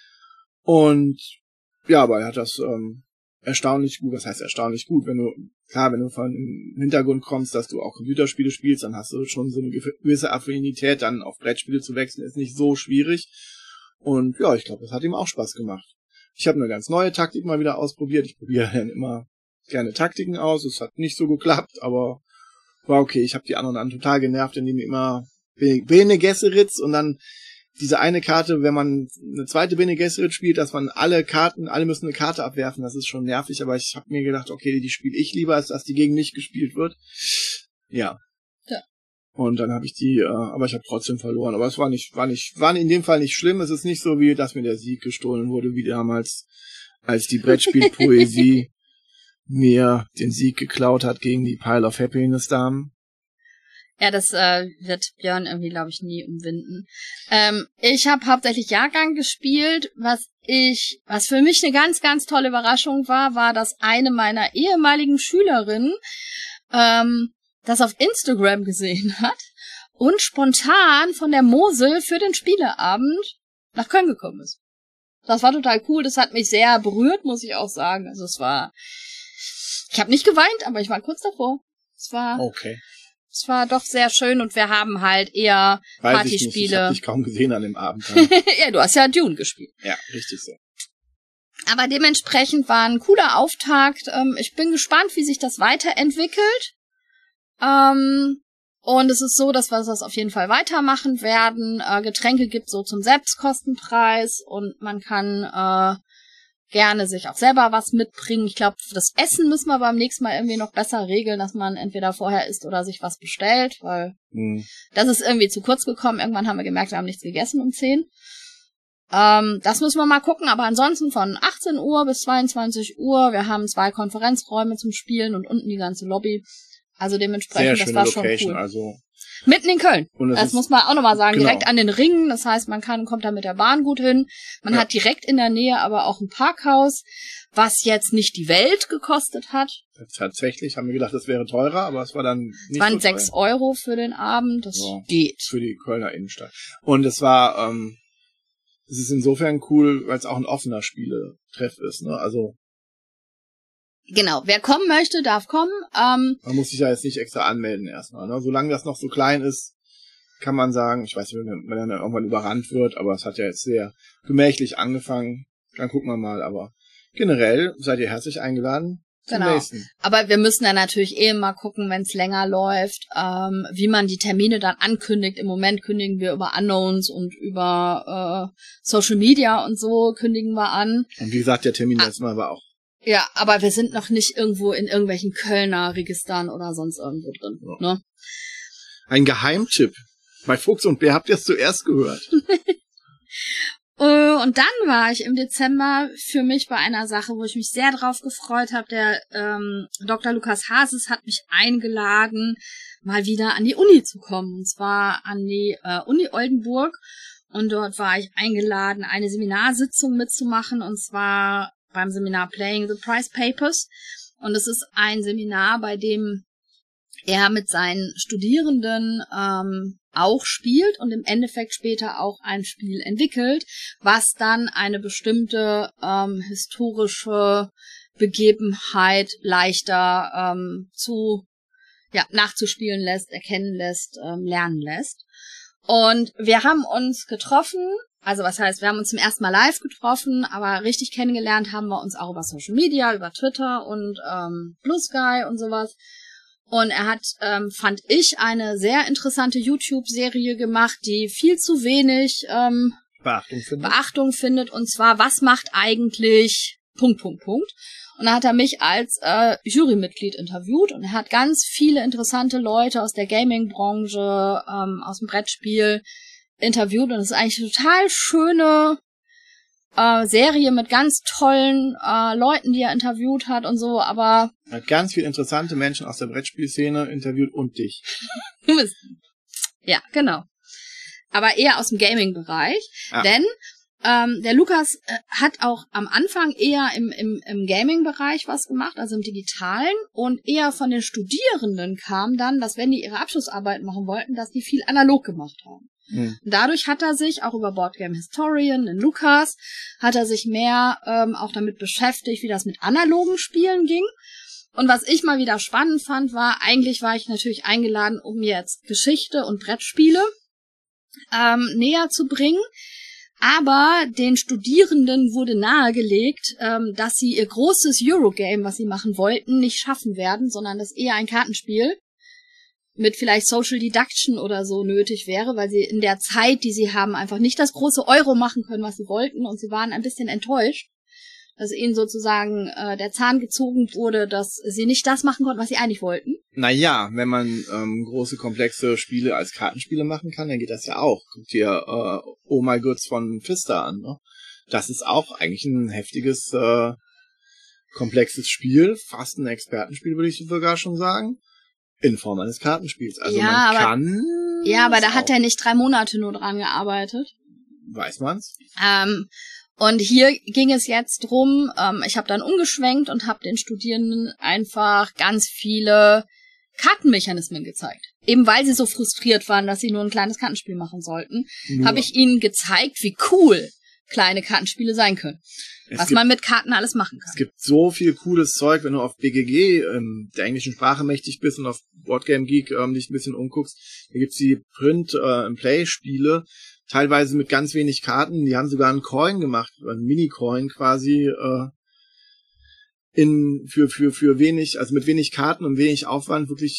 Und ja, aber er hat das ähm, erstaunlich gut, was heißt erstaunlich gut, wenn du, klar, wenn du von dem Hintergrund kommst, dass du auch Computerspiele spielst, dann hast du schon so eine gewisse Affinität, dann auf Brettspiele zu wechseln, ist nicht so schwierig. Und ja, ich glaube, das hat ihm auch Spaß gemacht. Ich habe eine ganz neue Taktik mal wieder ausprobiert. Ich probiere dann immer gerne Taktiken aus. Es hat nicht so geklappt, aber war okay. Ich habe die anderen dann total genervt, indem die immer Bene Gesserit und dann diese eine Karte, wenn man eine zweite Bene Gesserit spielt, dass man alle Karten, alle müssen eine Karte abwerfen, das ist schon nervig, aber ich habe mir gedacht, okay, die spiele ich lieber, als dass die gegen mich gespielt wird. Ja. Ja. Und dann habe ich die, äh, aber ich habe trotzdem verloren. Aber es war nicht, war nicht, war in dem Fall nicht schlimm. Es ist nicht so, wie dass mir der Sieg gestohlen wurde, wie damals, als die Brettspielpoesie mir den Sieg geklaut hat gegen die Pile of Happiness Damen. Ja, das äh, wird Björn irgendwie, glaube ich, nie umwinden. Ähm, ich habe hauptsächlich Jahrgang gespielt. Was ich, was für mich eine ganz, ganz tolle Überraschung war, war, dass eine meiner ehemaligen Schülerinnen ähm, das auf Instagram gesehen hat und spontan von der Mosel für den Spieleabend nach Köln gekommen ist. Das war total cool. Das hat mich sehr berührt, muss ich auch sagen. Also es war, ich habe nicht geweint, aber ich war kurz davor. Es war Okay. Es war doch sehr schön und wir haben halt eher Weiß Partyspiele. ich nicht, ich hab dich kaum gesehen an dem Abend. Ja, du hast ja Dune gespielt. Ja, richtig so. Aber dementsprechend war ein cooler Auftakt. Ich bin gespannt, wie sich das weiterentwickelt. Ähm, und es ist so, dass wir das auf jeden Fall weitermachen werden. Äh, Getränke gibt so zum Selbstkostenpreis und man kann äh, gerne sich auch selber was mitbringen. Ich glaube, das Essen müssen wir beim nächsten Mal irgendwie noch besser regeln, dass man entweder vorher isst oder sich was bestellt, weil hm. das ist irgendwie zu kurz gekommen. Irgendwann haben wir gemerkt, wir haben nichts gegessen um zehn. Ähm, das müssen wir mal gucken, aber ansonsten von achtzehn Uhr bis zweiundzwanzig Uhr. Wir haben zwei Konferenzräume zum Spielen und unten die ganze Lobby. Also dementsprechend, Sehr das war Location, schon cool. Also mitten in Köln. das, das muss man auch nochmal sagen. Genau. Direkt an den Ringen. Das heißt, man kann, kommt da mit der Bahn gut hin. Man ja. hat direkt in der Nähe aber auch ein Parkhaus, was jetzt nicht die Welt gekostet hat. Tatsächlich haben wir gedacht, das wäre teurer, aber es war dann nicht Es waren so sechs Euro für den Abend. Das ja, geht. Für die Kölner Innenstadt. Und es war, ähm, es ist insofern cool, weil es auch ein offener Spieletreff ist, ne? Also genau, wer kommen möchte, darf kommen. Ähm, man muss sich ja jetzt nicht extra anmelden erstmal, ne? Solange das noch so klein ist, kann man sagen, ich weiß nicht, wenn man dann irgendwann überrannt wird, aber es hat ja jetzt sehr gemächlich angefangen. Dann gucken wir mal, aber generell seid ihr herzlich eingeladen. Genau, nächsten. Aber wir müssen dann natürlich eh mal gucken, wenn es länger läuft, ähm, wie man die Termine dann ankündigt. Im Moment kündigen wir über Unknowns und über äh, Social Media und so kündigen wir an. Und wie gesagt, der Termin ah. letztes Mal war auch. Ja, aber wir sind noch nicht irgendwo in irgendwelchen Kölner Registern oder sonst irgendwo drin. Ja. Ne? Ein Geheimtipp. Bei Fuchs und Bär habt ihr es zuerst gehört. Und dann war ich im Dezember für mich bei einer Sache, wo ich mich sehr drauf gefreut habe. Der ähm, Doktor Lukas Hases hat mich eingeladen, mal wieder an die Uni zu kommen. Und zwar an die äh, Uni Oldenburg. Und dort war ich eingeladen, eine Seminarsitzung mitzumachen. Und zwar beim Seminar Playing the Prize Papers. Und es ist ein Seminar, bei dem er mit seinen Studierenden ähm, auch spielt und im Endeffekt später auch ein Spiel entwickelt, was dann eine bestimmte ähm, historische Begebenheit leichter ähm, zu ja nachzuspielen lässt, erkennen lässt, ähm, lernen lässt. Und wir haben uns getroffen, also was heißt, wir haben uns zum ersten Mal live getroffen, aber richtig kennengelernt haben wir uns auch über Social Media, über Twitter und ähm, Blue Sky und sowas. Und er hat, ähm, fand ich, eine sehr interessante YouTube-Serie gemacht, die viel zu wenig ähm, Beachtung findet. Beachtung findet. Und zwar, was macht eigentlich Punkt, Punkt, Punkt. Und da hat er mich als äh, Jurymitglied interviewt. Und er hat ganz viele interessante Leute aus der Gaming-Branche, ähm, aus dem Brettspiel interviewt. Und es ist eigentlich eine total schöne Äh, Serie mit ganz tollen äh, Leuten, die er interviewt hat und so, aber... Er hat ganz viele interessante Menschen aus der Brettspielszene interviewt und dich. Ja, genau. Aber eher aus dem Gaming-Bereich, ah. denn ähm, der Lukas äh, hat auch am Anfang eher im, im, im Gaming-Bereich was gemacht, also im Digitalen, und eher von den Studierenden kam dann, dass wenn die ihre Abschlussarbeit machen wollten, dass die viel analog gemacht haben. Hm. Dadurch hat er sich, auch über Boardgame Historian, den Lukas, hat er sich mehr ähm, auch damit beschäftigt, wie das mit analogen Spielen ging. Und was ich mal wieder spannend fand, war, eigentlich war ich natürlich eingeladen, um jetzt Geschichte und Brettspiele ähm, näher zu bringen. Aber den Studierenden wurde nahegelegt, ähm, dass sie ihr großes Eurogame, was sie machen wollten, nicht schaffen werden, sondern dass eher ein Kartenspiel mit vielleicht Social Deduction oder so nötig wäre, weil sie in der Zeit, die sie haben, einfach nicht das große Euro machen können, was sie wollten, und sie waren ein bisschen enttäuscht, dass ihnen sozusagen äh, der Zahn gezogen wurde, dass sie nicht das machen konnten, was sie eigentlich wollten. Naja, wenn man ähm, große, komplexe Spiele als Kartenspiele machen kann, dann geht das ja auch. Guck dir äh, Oh My Goods von Pfister an, ne? Das ist auch eigentlich ein heftiges, äh, komplexes Spiel, fast ein Expertenspiel, würde ich sogar schon sagen. In Form eines Kartenspiels. Also ja, man aber, kann... Ja, aber da hat er nicht drei Monate nur dran gearbeitet. Weiß man's? Ähm, und hier ging es jetzt drum, ähm, ich habe dann umgeschwenkt und habe den Studierenden einfach ganz viele Kartenmechanismen gezeigt. Eben weil sie so frustriert waren, dass sie nur ein kleines Kartenspiel machen sollten, habe ich ihnen gezeigt, wie cool kleine Kartenspiele sein können. Es was gibt, man mit Karten alles machen kann. Es gibt so viel cooles Zeug, wenn du auf B G G ähm, der englischen Sprache mächtig bist und auf Boardgame Geek ähm, dich ein bisschen umguckst. Da gibt's die Print-and-Play-Spiele, äh, teilweise mit ganz wenig Karten. Die haben sogar einen Coin gemacht, einen Mini-Coin quasi, äh, in für für für wenig, also mit wenig Karten und wenig Aufwand wirklich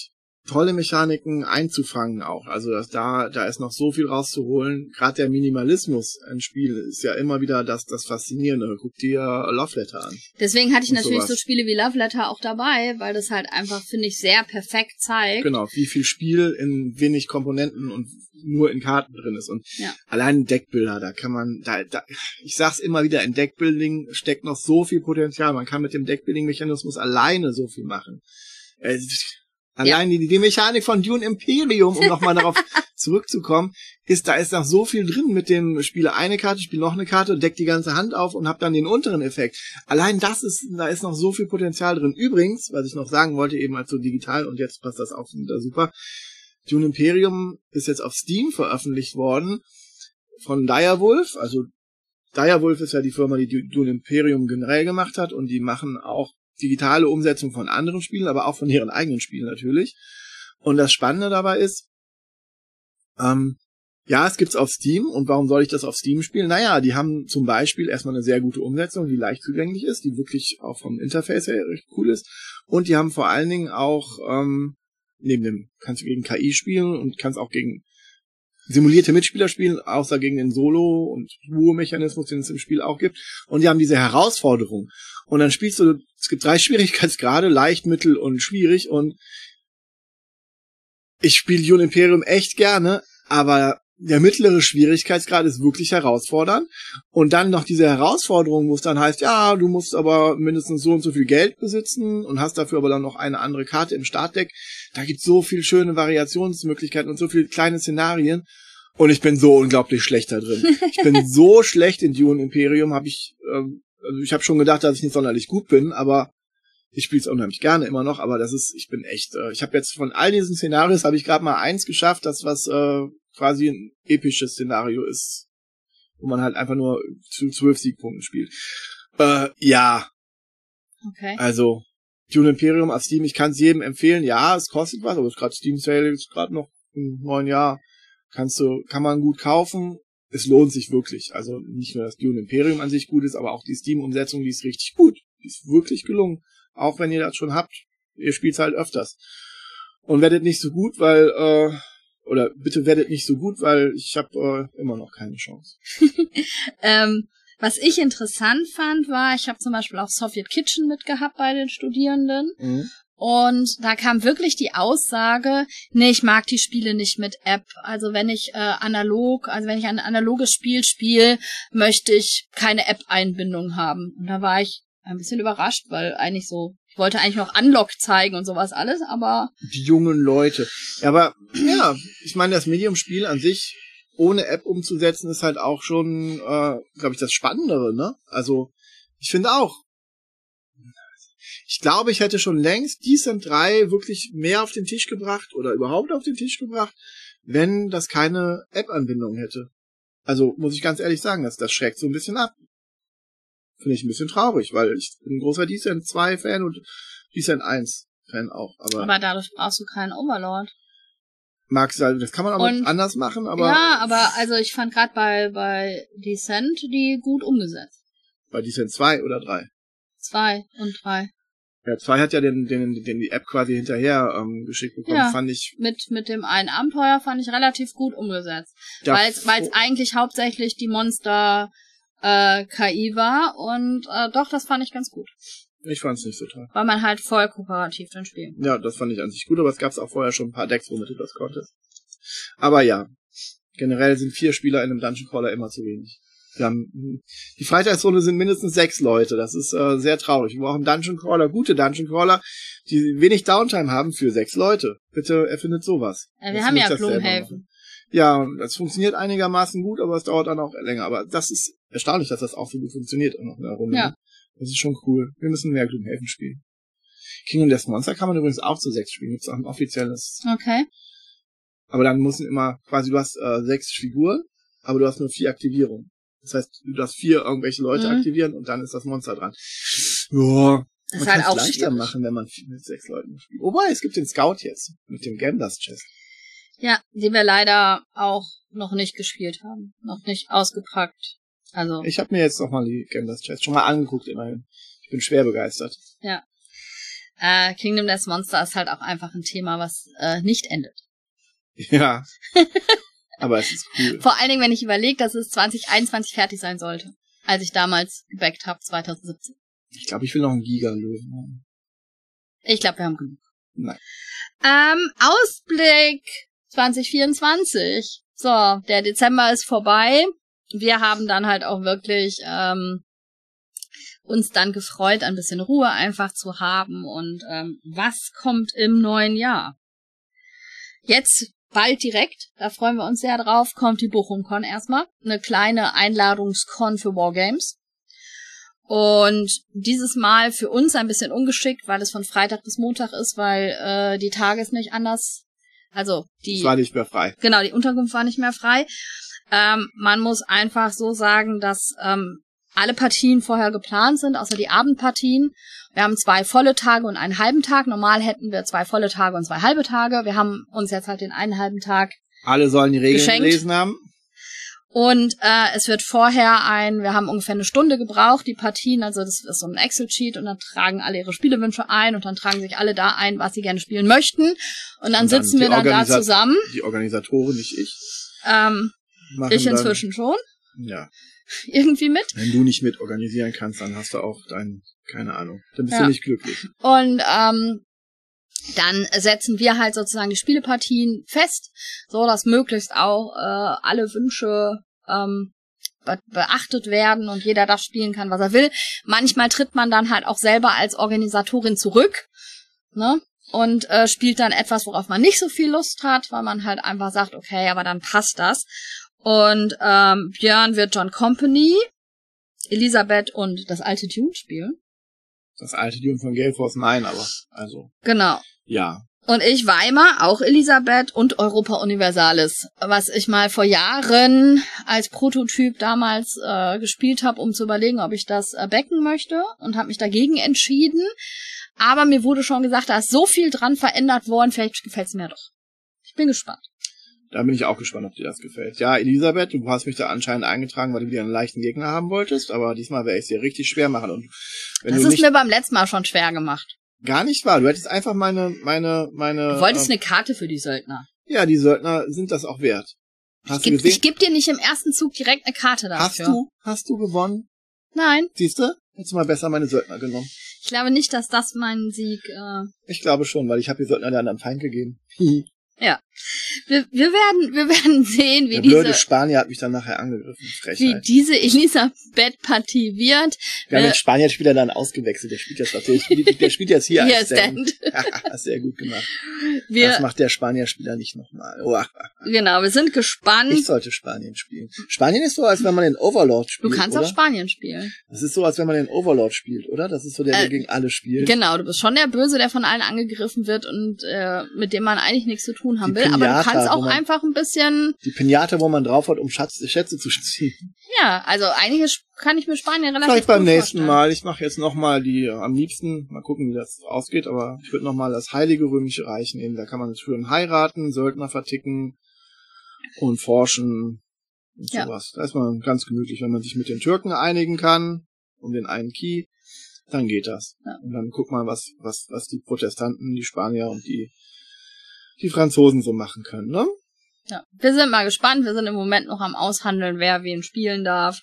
tolle Mechaniken einzufangen auch. Also das, da da ist noch so viel rauszuholen. Gerade der Minimalismus im Spiel ist ja immer wieder das das Faszinierende. Guck dir Love Letter an. Deswegen hatte ich Und natürlich sowas. so Spiele wie Love Letter auch dabei, weil das halt einfach, finde ich, sehr perfekt zeigt. Genau, wie viel Spiel in wenig Komponenten und nur in Karten drin ist. Und Ja. allein Deckbilder, da kann man, da, da, ich sag's immer wieder, in Deckbuilding steckt noch so viel Potenzial. Man kann mit dem Deckbuilding-Mechanismus alleine so viel machen. Äh, Allein ja. die, die Mechanik von Dune Imperium, um nochmal darauf zurückzukommen, ist, da ist noch so viel drin mit dem, spiele eine Karte, spiele noch eine Karte, deck die ganze Hand auf und hab dann den unteren Effekt. Allein das ist, da ist noch so viel Potenzial drin. Übrigens, was ich noch sagen wollte, eben als so digital, und jetzt passt das auch wieder super, Dune Imperium ist jetzt auf Steam veröffentlicht worden von Direwolf, also Direwolf ist ja die Firma, die Dune Imperium generell gemacht hat, und die machen auch digitale Umsetzung von anderen Spielen, aber auch von ihren eigenen Spielen natürlich. Und das Spannende dabei ist, ähm, ja, es gibt's auf Steam. Und warum soll ich das auf Steam spielen? Naja, die haben zum Beispiel erstmal eine sehr gute Umsetzung, die leicht zugänglich ist, die wirklich auch vom Interface her recht cool ist. Und die haben vor allen Dingen auch, ähm, neben dem, kannst du gegen K I spielen und kannst auch gegen simulierte Mitspieler spielen, außer gegen den Solo- und Duo-Mechanismus, den es im Spiel auch gibt. Und die haben diese Herausforderung. Und dann spielst du, es gibt drei Schwierigkeitsgrade, leicht, mittel und schwierig. Und ich spiele Dune Imperium echt gerne, aber der mittlere Schwierigkeitsgrad ist wirklich herausfordernd. Und dann noch diese Herausforderung, wo es dann heißt, ja, du musst aber mindestens so und so viel Geld besitzen und hast dafür aber dann noch eine andere Karte im Startdeck. Da gibt's so viel schöne Variationsmöglichkeiten und so viele kleine Szenarien. Und ich bin so unglaublich schlecht da drin. Ich bin so schlecht in Dune Imperium, habe ich, ähm, also ich habe schon gedacht, dass ich nicht sonderlich gut bin, aber ich spiele es unheimlich gerne immer noch. Aber das ist, ich bin echt, äh, ich habe jetzt von all diesen Szenarios, habe ich gerade mal eins geschafft, das was äh, quasi ein episches Szenario ist, wo man halt einfach nur zu zwölf Siegpunkten spielt. Äh, ja. Okay. Also, Dune Imperium auf Steam, ich kann es jedem empfehlen. Ja, es kostet was, aber es ist gerade Steam Sale, ist gerade noch im neuen Jahr. Kannst du, kann man gut kaufen. Es lohnt sich wirklich. Also nicht nur, dass Dune Imperium an sich gut ist, aber auch die Steam-Umsetzung, die ist richtig gut. Die ist wirklich gelungen. Auch wenn ihr das schon habt, ihr spielt es halt öfters. Und werdet nicht so gut, weil, äh, oder bitte werdet nicht so gut, weil ich habe äh, immer noch keine Chance. ähm, was ich interessant fand, war, ich habe zum Beispiel auch Soviet Kitchen mitgehabt bei den Studierenden. Mhm. Und da kam wirklich die Aussage, nee, ich mag die Spiele nicht mit App. Also wenn ich äh, analog, also wenn ich ein analoges Spiel spiele, möchte ich keine App-Einbindung haben. Und da war ich ein bisschen überrascht, weil eigentlich so, ich wollte eigentlich noch Unlock zeigen und sowas alles, aber... Die jungen Leute. Ja, aber, ja, ich meine, das Medium-Spiel an sich ohne App umzusetzen, ist halt auch schon, äh, glaube ich, das Spannendere, ne? Also, ich finde auch, ich glaube, ich hätte schon längst Descent drei wirklich mehr auf den Tisch gebracht oder überhaupt auf den Tisch gebracht, wenn das keine App-Anbindung hätte. Also, muss ich ganz ehrlich sagen, das, das schreckt so ein bisschen ab. Finde ich ein bisschen traurig, weil ich bin ein großer Descent zwei Fan und Descent eins Fan auch. Aber, aber dadurch brauchst du keinen Overlord. Mag sein, das kann man aber Und, anders machen, aber... Ja, aber also ich fand gerade bei, bei Descent die gut umgesetzt. Bei Descent zwei oder drei? Zwei und drei. Ja, zwei hat ja den, den, den die App quasi hinterher ähm, geschickt bekommen, ja, fand ich. Mit, mit dem einen Abenteuer fand ich relativ gut umgesetzt. Ja, weil es eigentlich hauptsächlich die Monster äh, K I war und äh, doch, das fand ich ganz gut. Ich fand's nicht so toll. Weil man halt voll kooperativ dann spielen. Ja, das fand ich an sich gut, aber es gab auch vorher schon ein paar Decks, womit du das konntest. Aber ja, generell sind vier Spieler in einem Dungeon Crawler immer zu wenig. Wir haben, die Freitagsrunde sind mindestens sechs Leute. Das ist äh, sehr traurig. Wir brauchen Dungeon Crawler, gute Dungeon Crawler, die wenig Downtime haben für sechs Leute. Bitte erfindet sowas. Ja, wir haben ja Gloomhaven. Ja, das funktioniert einigermaßen gut, aber es dauert dann auch länger. Aber das ist erstaunlich, dass das auch so gut funktioniert noch in der Runde. Ja. Das ist schon cool. Wir müssen mehr Gloomhaven spielen. Kingdom Death Monster kann man übrigens auch zu sechs spielen. Gibt's auch ein offizielles. Okay. Aber dann müssen immer, quasi du hast äh, sechs Figuren, aber du hast nur vier Aktivierungen. Das heißt, du darfst vier irgendwelche Leute mhm. aktivieren und dann ist das Monster dran. Ja, das man ist kann halt es auch leichter schwierig. machen, wenn man mit sechs Leuten spielt. Wobei, es gibt den Scout jetzt mit dem Gamblers Chest. Ja, den wir leider auch noch nicht gespielt haben. Noch nicht ausgepackt. Also. Ich habe mir jetzt noch mal die Gamblers Chest schon mal angeguckt, immerhin. Ich bin schwer begeistert. Ja. äh, Kingdom Death Monster ist halt auch einfach ein Thema, was äh, nicht endet. Ja. Aber es ist cool. Vor allen Dingen, wenn ich überlege, dass es zwanzig einundzwanzig fertig sein sollte, als ich damals gebackt habe, zwanzig siebzehn. Ich glaube, ich will noch einen Giga-Löwen haben. Ich glaube, wir haben genug. Nein. Ähm, Ausblick zwanzig vierundzwanzig. So, der Dezember ist vorbei. Wir haben dann halt auch wirklich ähm, uns dann gefreut, ein bisschen Ruhe einfach zu haben. Und ähm, was kommt im neuen Jahr? Jetzt bald direkt, da freuen wir uns sehr drauf, kommt die BochumCon erstmal. Eine kleine Einladungskon für Wargames. Und dieses Mal für uns ein bisschen ungeschickt, weil es von Freitag bis Montag ist, weil äh, die Tage ist nicht anders. Also die... Es war nicht mehr frei. Genau, die Unterkunft war nicht mehr frei. Ähm, man muss einfach so sagen, dass ähm, alle Partien vorher geplant sind, außer die Abendpartien. Wir haben zwei volle Tage und einen halben Tag. Normal hätten wir zwei volle Tage und zwei halbe Tage. Wir haben uns jetzt halt den einen halben Tag Alle sollen die Regeln geschenkt. gelesen haben. Und äh, es wird vorher ein, wir haben ungefähr eine Stunde gebraucht, die Partien, also das ist so ein Excel-Sheet und dann tragen alle ihre Spielewünsche ein und dann tragen sich alle da ein, was sie gerne spielen möchten. Und dann, und dann sitzen wir dann da zusammen. Die Organisatoren, nicht ich. Ähm, ich inzwischen dann, schon. Ja. Irgendwie mit. Wenn du nicht mit organisieren kannst, dann hast du auch dein, keine Ahnung, dann bist ja. du nicht glücklich. Und ähm, dann setzen wir halt sozusagen die Spielepartien fest, so dass möglichst auch äh, alle Wünsche ähm, be- beachtet werden und jeder das spielen kann, was er will. Manchmal tritt man dann halt auch selber als Organisatorin zurück, ne? Und äh, spielt dann etwas, worauf man nicht so viel Lust hat, weil man halt einfach sagt, okay, aber dann passt das. Und ähm, Björn wird John Company, Elisabeth und das alte Dune spielen. Das alte Dune von Gale Force, nein, aber also. Genau. Ja. Und ich Weimar, auch Elisabeth und Europa Universalis, was ich mal vor Jahren als Prototyp damals äh, gespielt habe, um zu überlegen, ob ich das äh, backen möchte und habe mich dagegen entschieden. Aber mir wurde schon gesagt, da ist so viel dran verändert worden, vielleicht gefällt es mir doch. Ich bin gespannt. Da bin ich auch gespannt, ob dir das gefällt. Ja, Elisabeth, du hast mich da anscheinend eingetragen, weil du wieder einen leichten Gegner haben wolltest, aber diesmal werde ich es dir richtig schwer machen. Und wenn das du ist nicht, mir beim letzten Mal schon schwer gemacht. Gar nicht wahr. Du hättest einfach meine, meine, meine. Du wolltest äh, eine Karte für die Söldner. Ja, die Söldner sind das auch wert. Hast Ich du geb, gesehen? ich geb dir nicht im ersten Zug direkt eine Karte dafür. Hast du? Hast du gewonnen? Nein. Siehst du? Hättest du mal besser meine Söldner genommen. Ich glaube nicht, dass das mein Sieg... Äh Ich glaube schon, weil ich habe die Söldner der anderen Feind gegeben. Ja. Wir, wir werden, wir werden sehen, wie Der blöde diese, Spanier hat mich dann nachher angegriffen. wie Frechheit. diese Elisabeth-Partie wird. Wir haben Äh, den Spanier-Spieler dann ausgewechselt. Der spielt jetzt, der spielt, der spielt jetzt hier Hier als Stand. Stand. Hast sehr gut gemacht. Wir, Das macht der Spanier-Spieler nicht nochmal. Oh, genau, wir sind ich gespannt. sollte Spanien spielen. Spanien ist so, als wenn man den Overlord Du spielt, kannst oder? auch Spanien spielen. Das ist so, als wenn man den Overlord spielt, oder? Das ist so der, der Äh, gegen alle spielt. Genau, du bist schon der Böse, der von allen angegriffen wird und äh, mit dem man eigentlich nichts zu tun haben Die will. Aber du Pinata, kannst wo auch man- einfach ein bisschen, Die Pinata, wo man drauf hat, um Schatz, Schätze zu ziehen. ja, also eigentlich ist- kann ich mir Spanien relativ Vielleicht beim gut nächsten vorstellen. Mal. Ich mache jetzt nochmal die, äh, am liebsten, mal gucken, wie das ausgeht, aber ich würde nochmal das Heilige Römische Reich nehmen. Da kann man schön heiraten, Söldner verticken und forschen und Ja. sowas. Da ist man ganz gemütlich, wenn man sich mit den Türken einigen kann, um den einen Key, dann geht das. Ja. Und dann guck mal, was, was, was die Protestanten, die Spanier und die, die Franzosen so machen können, ne? Ja, wir sind mal gespannt. Wir sind im Moment noch am Aushandeln, wer wen spielen darf.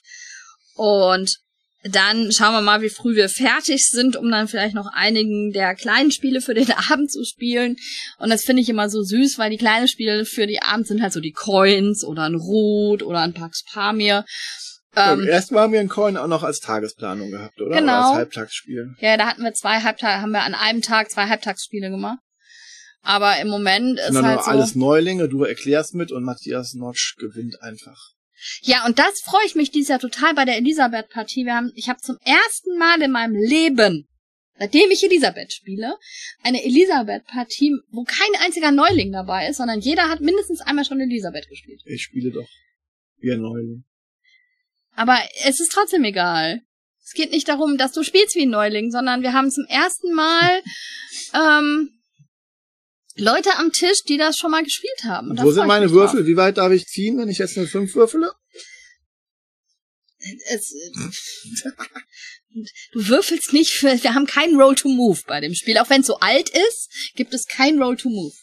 Und dann schauen wir mal, wie früh wir fertig sind, um dann vielleicht noch einigen der kleinen Spiele für den Abend zu spielen. Und das finde ich immer so süß, weil die kleinen Spiele für die Abend sind halt so die Coins oder ein Rot oder ein Pax Pamir. Ähm, Ja, erst mal haben wir einen Coin auch noch als Tagesplanung gehabt, oder? Genau. Oder als Halbtagsspiel. ja, da hatten wir zwei Halbtage, haben wir an einem Tag zwei Halbtagsspiele gemacht. Aber im Moment ist Sind dann halt nur so. alles Neulinge, du erklärst mit und Matthias Notch gewinnt einfach. Ja, und das freue ich mich dieses Jahr total bei der Elisabeth-Partie. Wir haben, ich habe zum ersten Mal in meinem Leben, seitdem ich Elisabeth spiele, eine Elisabeth-Partie, wo kein einziger Neuling dabei ist, sondern jeder hat mindestens einmal schon Elisabeth gespielt. Ich spiele doch wie ein Neuling. Aber es ist trotzdem egal. Es geht nicht darum, dass du spielst wie ein Neuling, sondern wir haben zum ersten Mal ähm, Leute am Tisch, die das schon mal gespielt haben. Und da Wo freu sind ich meine mich drauf. Würfel? Wie weit darf ich ziehen, wenn ich jetzt eine fünf würfele? Es, du würfelst nicht für, wir haben keinen Roll to Move bei dem Spiel. Auch wenn es so alt ist, gibt es keinen Roll to Move.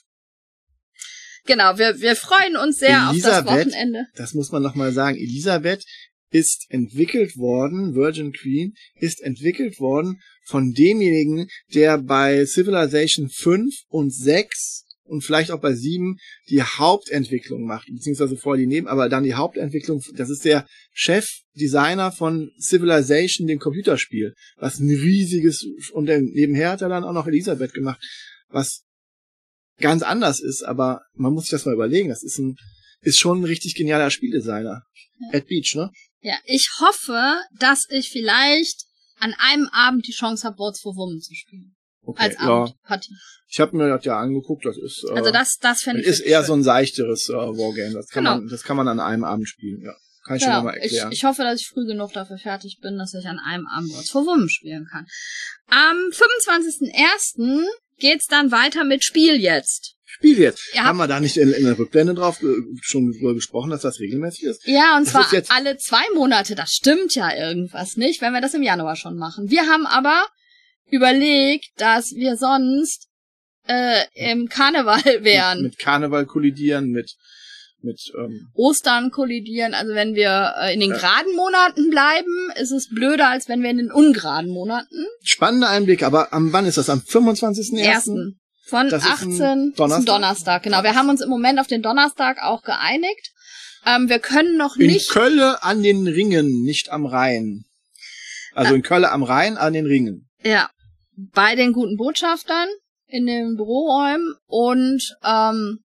Genau, wir, wir freuen uns sehr Elisabeth, auf das Wochenende. Das muss man nochmal sagen. Elisabeth ist entwickelt worden, Virgin Queen, ist entwickelt worden von demjenigen, der bei Civilization fünf und sechs und vielleicht auch bei sieben die Hauptentwicklung macht, beziehungsweise vorher die Neben, aber dann die Hauptentwicklung, das ist der Chefdesigner von Civilization, dem Computerspiel, was ein riesiges, und nebenher hat er dann auch noch Elisabeth gemacht, was ganz anders ist, aber man muss sich das mal überlegen, das ist ein, ist schon ein richtig genialer Spieldesigner. Ja. At Beach, ne? Ja, ich hoffe, dass ich vielleicht an einem Abend die Chance habe, Boards for Women zu spielen. Okay, als Abendpartie. Ja. Ich habe mir das ja angeguckt, das ist äh, also das das fände ich ist eher schön. So ein seichteres äh, Wargame, das kann genau. man das kann man an einem Abend spielen, ja. Kann ich genau. schon mal erklären. Ich, ich hoffe, dass ich früh genug dafür fertig bin, dass ich an einem Abend Boards for Women spielen kann. Am fünfundzwanzigsten ersten geht's dann weiter mit Spiel jetzt. Spiel jetzt. Ja. Haben wir da nicht in, in der Rückblende drauf äh, schon drüber gesprochen, dass das regelmäßig ist? Ja, und das zwar jetzt alle zwei Monate. Das stimmt ja irgendwas nicht, wenn wir das im Januar schon machen. Wir haben aber überlegt, dass wir sonst äh, im Karneval wären. Mit, mit Karneval kollidieren, mit mit ähm, Ostern kollidieren. Also wenn wir äh, in den ja. geraden Monaten bleiben, ist es blöder, als wenn wir in den ungeraden Monaten. Spannender Einblick, aber am wann ist das? Am fünfundzwanzigsten ersten? Ersten. Von achtzehn zum Donnerstag. Genau, wir haben uns im Moment auf den Donnerstag auch geeinigt. Ähm, wir können noch in nicht... In Kölle an den Ringen, nicht am Rhein. Also äh, in Kölle am Rhein an den Ringen. Ja, bei den guten Botschaftern in den Büroräumen und ähm,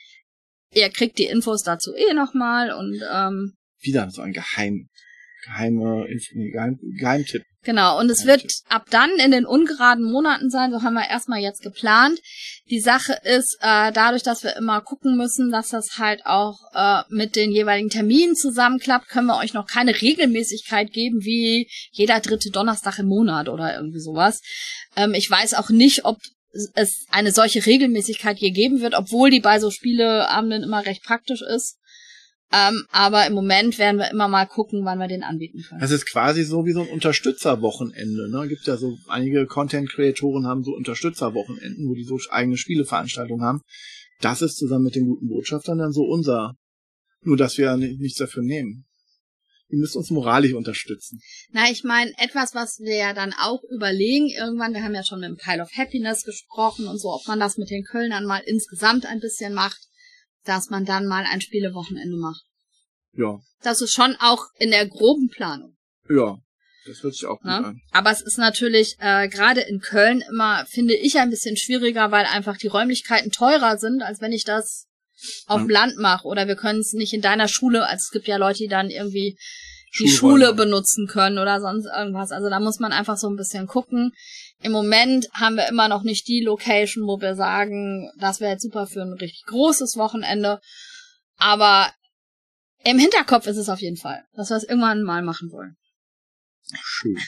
ihr kriegt die Infos dazu eh nochmal und ähm, wieder so ein Geheim, geheime, Geheim, Geheimtipp. Genau, und es wird ab dann in den ungeraden Monaten sein, so haben wir erstmal jetzt geplant. Die Sache ist, äh, dadurch, dass wir immer gucken müssen, dass das halt auch äh, mit den jeweiligen Terminen zusammenklappt, können wir euch noch keine Regelmäßigkeit geben, wie jeder dritte Donnerstag im Monat oder irgendwie sowas. Ähm, ich weiß auch nicht, ob es eine solche Regelmäßigkeit hier geben wird, obwohl die bei so Spieleabenden immer recht praktisch ist. Ähm, aber im Moment werden wir immer mal gucken, wann wir den anbieten können. Das ist quasi so wie so ein Unterstützerwochenende, ne? Gibt ja so, einige Content-Creatoren haben so Unterstützerwochenenden, wo die so eigene Spieleveranstaltungen haben. Das ist zusammen mit den guten Botschaftern dann so unser, nur dass wir nichts dafür nehmen. Ihr müsst uns moralisch unterstützen. Na, ich meine, etwas, was wir ja dann auch überlegen irgendwann, wir haben ja schon mit dem Pile of Happiness gesprochen und so, ob man das mit den Kölnern mal insgesamt ein bisschen macht, dass man dann mal ein Spielewochenende macht. Ja. Das ist schon auch in der groben Planung. Ja, das hört sich auch gut ja? an. Aber es ist natürlich äh, gerade in Köln immer, finde ich, ein bisschen schwieriger, weil einfach die Räumlichkeiten teurer sind, als wenn ich das auf dem Land mache. Oder wir können es nicht in deiner Schule, also es gibt ja Leute, die dann irgendwie die Schule benutzen können oder sonst irgendwas. Also da muss man einfach so ein bisschen gucken. Im Moment haben wir immer noch nicht die Location, wo wir sagen, das wäre jetzt super für ein richtig großes Wochenende. Aber im Hinterkopf ist es auf jeden Fall, dass wir es irgendwann mal machen wollen. Schön.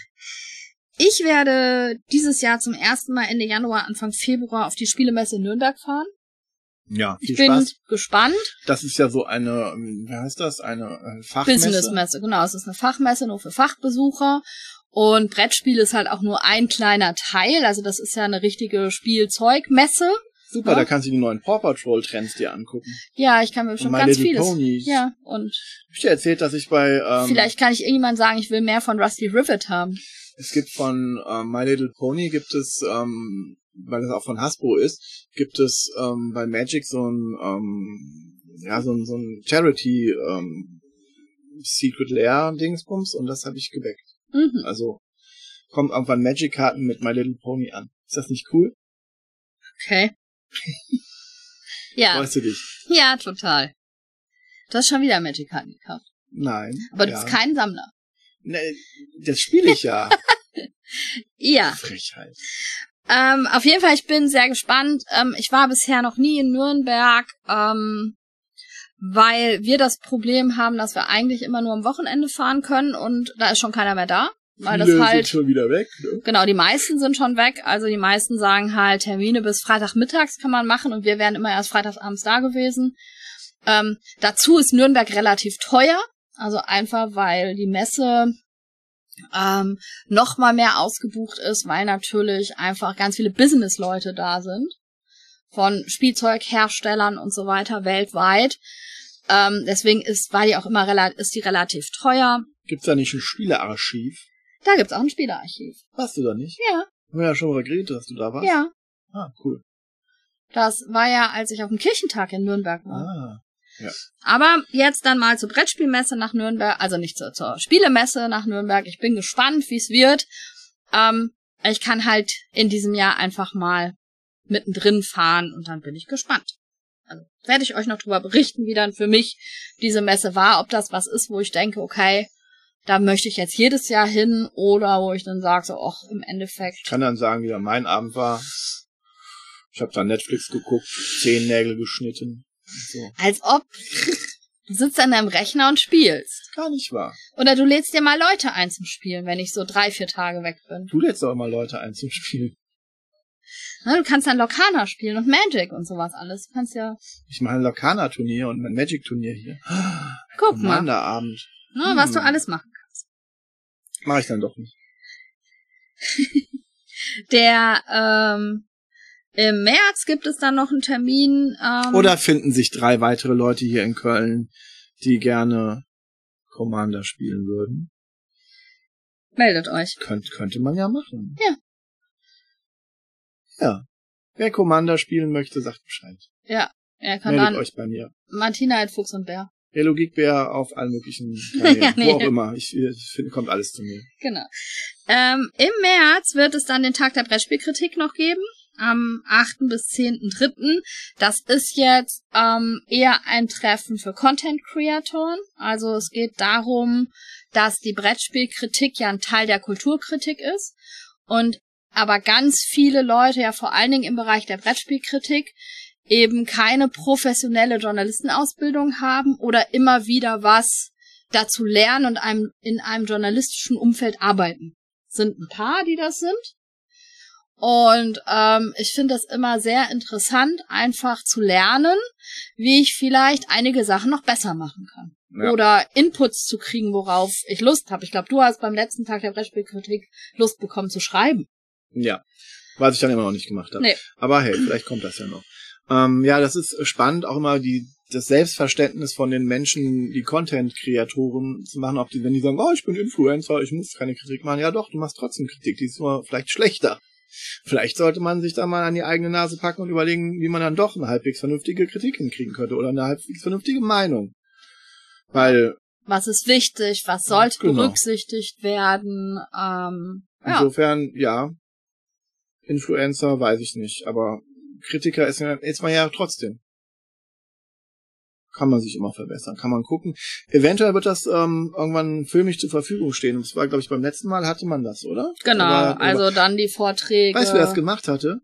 Ich werde dieses Jahr zum ersten Mal Ende Januar, Anfang Februar auf die Spielemesse in Nürnberg fahren. Ja, viel ich bin Spaß. gespannt. Das ist ja so eine, wie heißt das, eine Fachmesse? Businessmesse, genau. Es ist eine Fachmesse nur für Fachbesucher. Und Brettspiel ist halt auch nur ein kleiner Teil. Also das ist ja eine richtige Spielzeugmesse. Super, ja? Da kannst du die neuen Paw Patrol Trends dir angucken. Ja, ich kann mir schon ganz vieles. Ponys. Ja, und hab ich dir erzählt, dass ich bei ähm, vielleicht kann ich irgendjemand sagen, ich will mehr von Rusty Rivet haben. Es gibt von äh, My Little Pony gibt es, ähm, weil es auch von Hasbro ist, gibt es ähm, bei Magic so ein ähm, ja so ein so ein Charity ähm, Secret Lair Dingsbums und das habe ich geweckt. Mhm. Also kommt irgendwann Magic-Karten mit My Little Pony an. Ist das nicht cool? Okay. Ja. Freust du dich? Ja, total. Du hast schon wieder Magic-Karten gekauft. Nein. Aber du ja. bist kein Sammler. Ne, das spiele ich ja. Ja. Frechheit. Ähm, auf jeden Fall, ich bin sehr gespannt. Ähm, ich war bisher noch nie in Nürnberg, ähm, weil wir das Problem haben, dass wir eigentlich immer nur am Wochenende fahren können und da ist schon keiner mehr da. Weil Viele das halt, sind schon wieder weg. Ne? Genau, die meisten sind schon weg. Also die meisten sagen halt, Termine bis Freitagmittags kann man machen und wir wären immer erst freitagsabends da gewesen. Ähm, dazu ist Nürnberg relativ teuer. Also einfach, weil die Messe ähm, noch mal mehr ausgebucht ist, weil natürlich einfach ganz viele Business-Leute da sind, von Spielzeugherstellern und so weiter weltweit. Ähm, deswegen ist, war die auch immer rela- ist die relativ teuer. Gibt's da nicht ein Spielearchiv? Da gibt's auch ein Spielerarchiv. Warst du da nicht? Ja. Haben wir ja schon mal geredet, dass du da warst. Ja. Ah, cool. Das war ja, als ich auf dem Kirchentag in Nürnberg war. Ah, ja. Aber jetzt dann mal zur Brettspielmesse nach Nürnberg, also nicht zur, zur Spielemesse nach Nürnberg. Ich bin gespannt, wie es wird. Ähm, ich kann halt in diesem Jahr einfach mal mittendrin fahren und dann bin ich gespannt. Also werde ich euch noch drüber berichten, wie dann für mich diese Messe war, ob das was ist, wo ich denke, okay, da möchte ich jetzt jedes Jahr hin, oder wo ich dann sage, so, ach, im Endeffekt. Ich kann dann sagen, wie dann mein Abend war. Ich habe da Netflix geguckt, Zehennägel geschnitten. So. Als ob du sitzt an deinem Rechner und spielst. Gar nicht wahr. Oder du lädst dir mal Leute ein zum Spielen, wenn ich so drei, vier Tage weg bin. Du lädst auch mal Leute ein zum Spielen. Na, du kannst dann Locana spielen und Magic und sowas alles. Du kannst ja... Ich mache ein Locana-Turnier und ein Magic-Turnier hier. Guck mal. Commander-Abend. Na, Hm. was du alles machen kannst. Mach ich dann doch nicht. Der, ähm... Im März gibt es dann noch einen Termin. Ähm, Oder finden sich drei weitere Leute hier in Köln, die gerne Commander spielen würden. meldet euch. Könnt, könnte man ja machen. Ja. Ja. Wer Commander spielen möchte, sagt Bescheid. Ja, er kann Meldet dann euch bei mir. Martina at Fuchs und Bär. Hello Geekbär auf allen möglichen Kanälen. Ja, nee. Wo auch immer. Ich, ich finde, kommt alles zu mir. Genau. Ähm, im März wird es dann den Tag der Brettspielkritik noch geben. Am achten bis zehnten dritten Das ist jetzt ähm, eher ein Treffen für Content-Creatoren. Also es geht darum, dass die Brettspielkritik ja ein Teil der Kulturkritik ist. Und aber ganz viele Leute, ja vor allen Dingen im Bereich der Brettspielkritik, eben keine professionelle Journalistenausbildung haben oder immer wieder was dazu lernen und einem in einem journalistischen Umfeld arbeiten. Sind ein paar, die das sind. Und ähm, ich finde das immer sehr interessant, einfach zu lernen, wie ich vielleicht einige Sachen noch besser machen kann. Ja. Oder Inputs zu kriegen, worauf ich Lust habe. Ich glaube, du hast beim letzten Tag der Brettspielkritik Lust bekommen zu schreiben. Ja, was ich dann immer noch nicht gemacht habe. Nee. Aber hey, vielleicht kommt das ja noch. Ähm, ja, das ist spannend, auch immer die das Selbstverständnis von den Menschen, die Content-Kreatoren zu machen, ob die, wenn die sagen, oh, ich bin Influencer, ich muss keine Kritik machen. Ja doch, du machst trotzdem Kritik, die ist nur vielleicht schlechter. Vielleicht sollte man sich da mal an die eigene Nase packen und überlegen, wie man dann doch eine halbwegs vernünftige Kritik hinkriegen könnte oder eine halbwegs vernünftige Meinung. Weil... Was ist wichtig? Was sollte genau. berücksichtigt werden? Ähm, ja. Insofern, ja, Influencer weiß ich nicht, aber Kritiker ist, ja, ist man ja trotzdem. Kann man sich immer verbessern, kann man gucken. Eventuell wird das ähm, irgendwann filmisch zur Verfügung stehen. Und das war, glaube ich, beim letzten Mal hatte man das, oder? Genau, aber, also aber, dann die Vorträge. Weißt du, wer das gemacht hatte?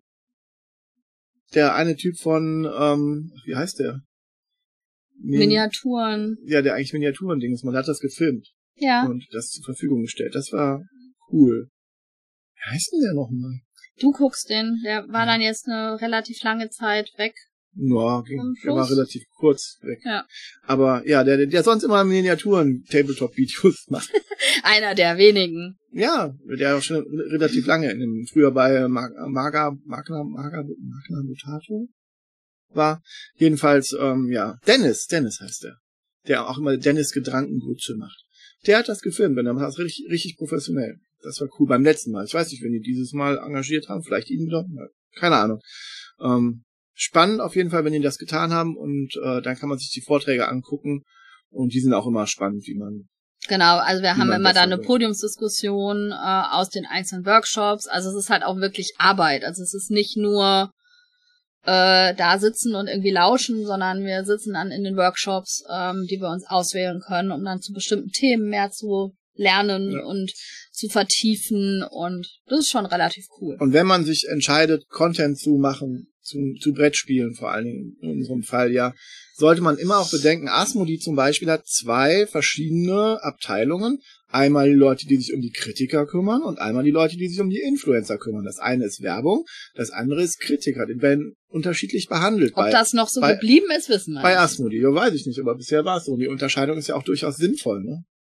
Der eine Typ von, ähm, wie heißt der? Min- Miniaturen. Ja, der eigentlich Miniaturen-Ding ist. Man hat das gefilmt. Ja. Und das zur Verfügung gestellt. Das war cool. Wie heißt denn der nochmal? Du guckst den. Der war dann jetzt eine relativ lange Zeit weg. Ja, der war relativ kurz weg. Ja. Aber ja, der, der sonst immer Miniaturen-Tabletop-Videos macht. Einer der wenigen. Ja, der auch schon relativ lange in dem, früher bei Maga, Maga, Magna, Maga, Magna Mutato war. Jedenfalls, ähm, ja, Dennis, Dennis heißt der. Der auch immer Dennis Gedrankenbrütze macht. Der hat das gefilmt und der macht das richtig, richtig professionell. Das war cool beim letzten Mal. Ich weiß nicht, wenn die dieses Mal engagiert haben, vielleicht ihn wieder, keine Ahnung. Ähm, Spannend auf jeden Fall, wenn die das getan haben und äh, dann kann man sich die Vorträge angucken und die sind auch immer spannend, wie man... Genau, also wir haben immer da eine wird. Podiumsdiskussion äh, aus den einzelnen Workshops, also es ist halt auch wirklich Arbeit, also es ist nicht nur äh, da sitzen und irgendwie lauschen, sondern wir sitzen dann in den Workshops, ähm, die wir uns auswählen können, um dann zu bestimmten Themen mehr zu lernen ja. und zu vertiefen und das ist schon relativ cool. Und wenn man sich entscheidet, Content zu machen, zu, zu Brettspielen vor allen Dingen in unserem Fall, ja, sollte man immer auch bedenken, Asmodee zum Beispiel hat zwei verschiedene Abteilungen. Einmal die Leute, die sich um die Kritiker kümmern und einmal die Leute, die sich um die Influencer kümmern. Das eine ist Werbung, das andere ist Kritiker. Die werden unterschiedlich behandelt. Ob bei, das noch so bei, geblieben ist, wissen wir Bei nicht. Asmodee, ja, weiß ich nicht, aber bisher war es so. Und die Unterscheidung ist ja auch durchaus sinnvoll, ne?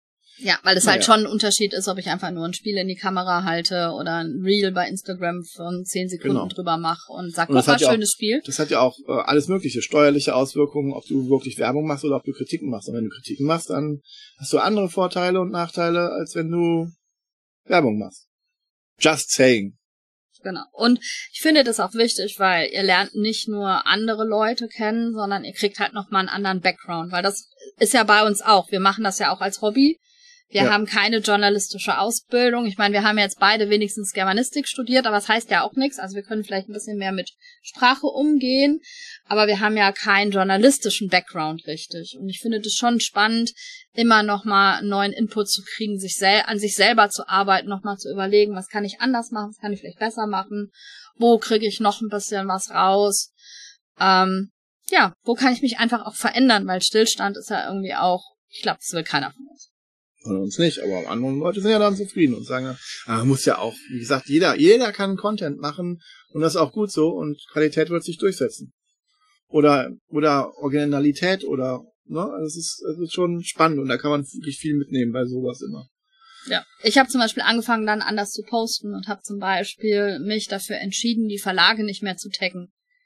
Ja, weil es naja. halt schon ein Unterschied ist, ob ich einfach nur ein Spiel in die Kamera halte oder ein Reel bei Instagram von zehn Sekunden genau. drüber mache und sag, und guck mal, ja schönes auch, Spiel. Das hat ja auch äh, alles mögliche, steuerliche Auswirkungen, ob du wirklich Werbung machst oder ob du Kritiken machst. Und wenn du Kritiken machst, dann hast du andere Vorteile und Nachteile, als wenn du Werbung machst. Just saying. Genau. Und ich finde das auch wichtig, weil ihr lernt nicht nur andere Leute kennen, sondern ihr kriegt halt nochmal einen anderen Background, weil das ist ja bei uns auch. Wir machen das ja auch als Hobby. Wir ja. haben keine journalistische Ausbildung. Ich meine, wir haben jetzt beide wenigstens Germanistik studiert, aber das heißt ja auch nichts. Also wir können vielleicht ein bisschen mehr mit Sprache umgehen, aber wir haben ja keinen journalistischen Background richtig. Und ich finde das schon spannend, immer nochmal einen neuen Input zu kriegen, sich sel- an sich selber zu arbeiten, nochmal zu überlegen, was kann ich anders machen, was kann ich vielleicht besser machen, wo kriege ich noch ein bisschen was raus. Ähm, ja, wo kann ich mich einfach auch verändern, weil Stillstand ist ja irgendwie auch, ich glaube, das will keiner von uns. Von uns nicht, aber andere Leute sind ja dann zufrieden und sagen, ah, muss ja auch, wie gesagt, jeder, jeder kann Content machen und das ist auch gut so und Qualität wird sich durchsetzen. Oder, oder Originalität oder, ne, es ist, es ist schon spannend und da kann man wirklich viel mitnehmen bei sowas immer. Ja, ich habe zum Beispiel angefangen dann anders zu posten und habe zum Beispiel mich dafür entschieden, die Verlage nicht mehr zu taggen.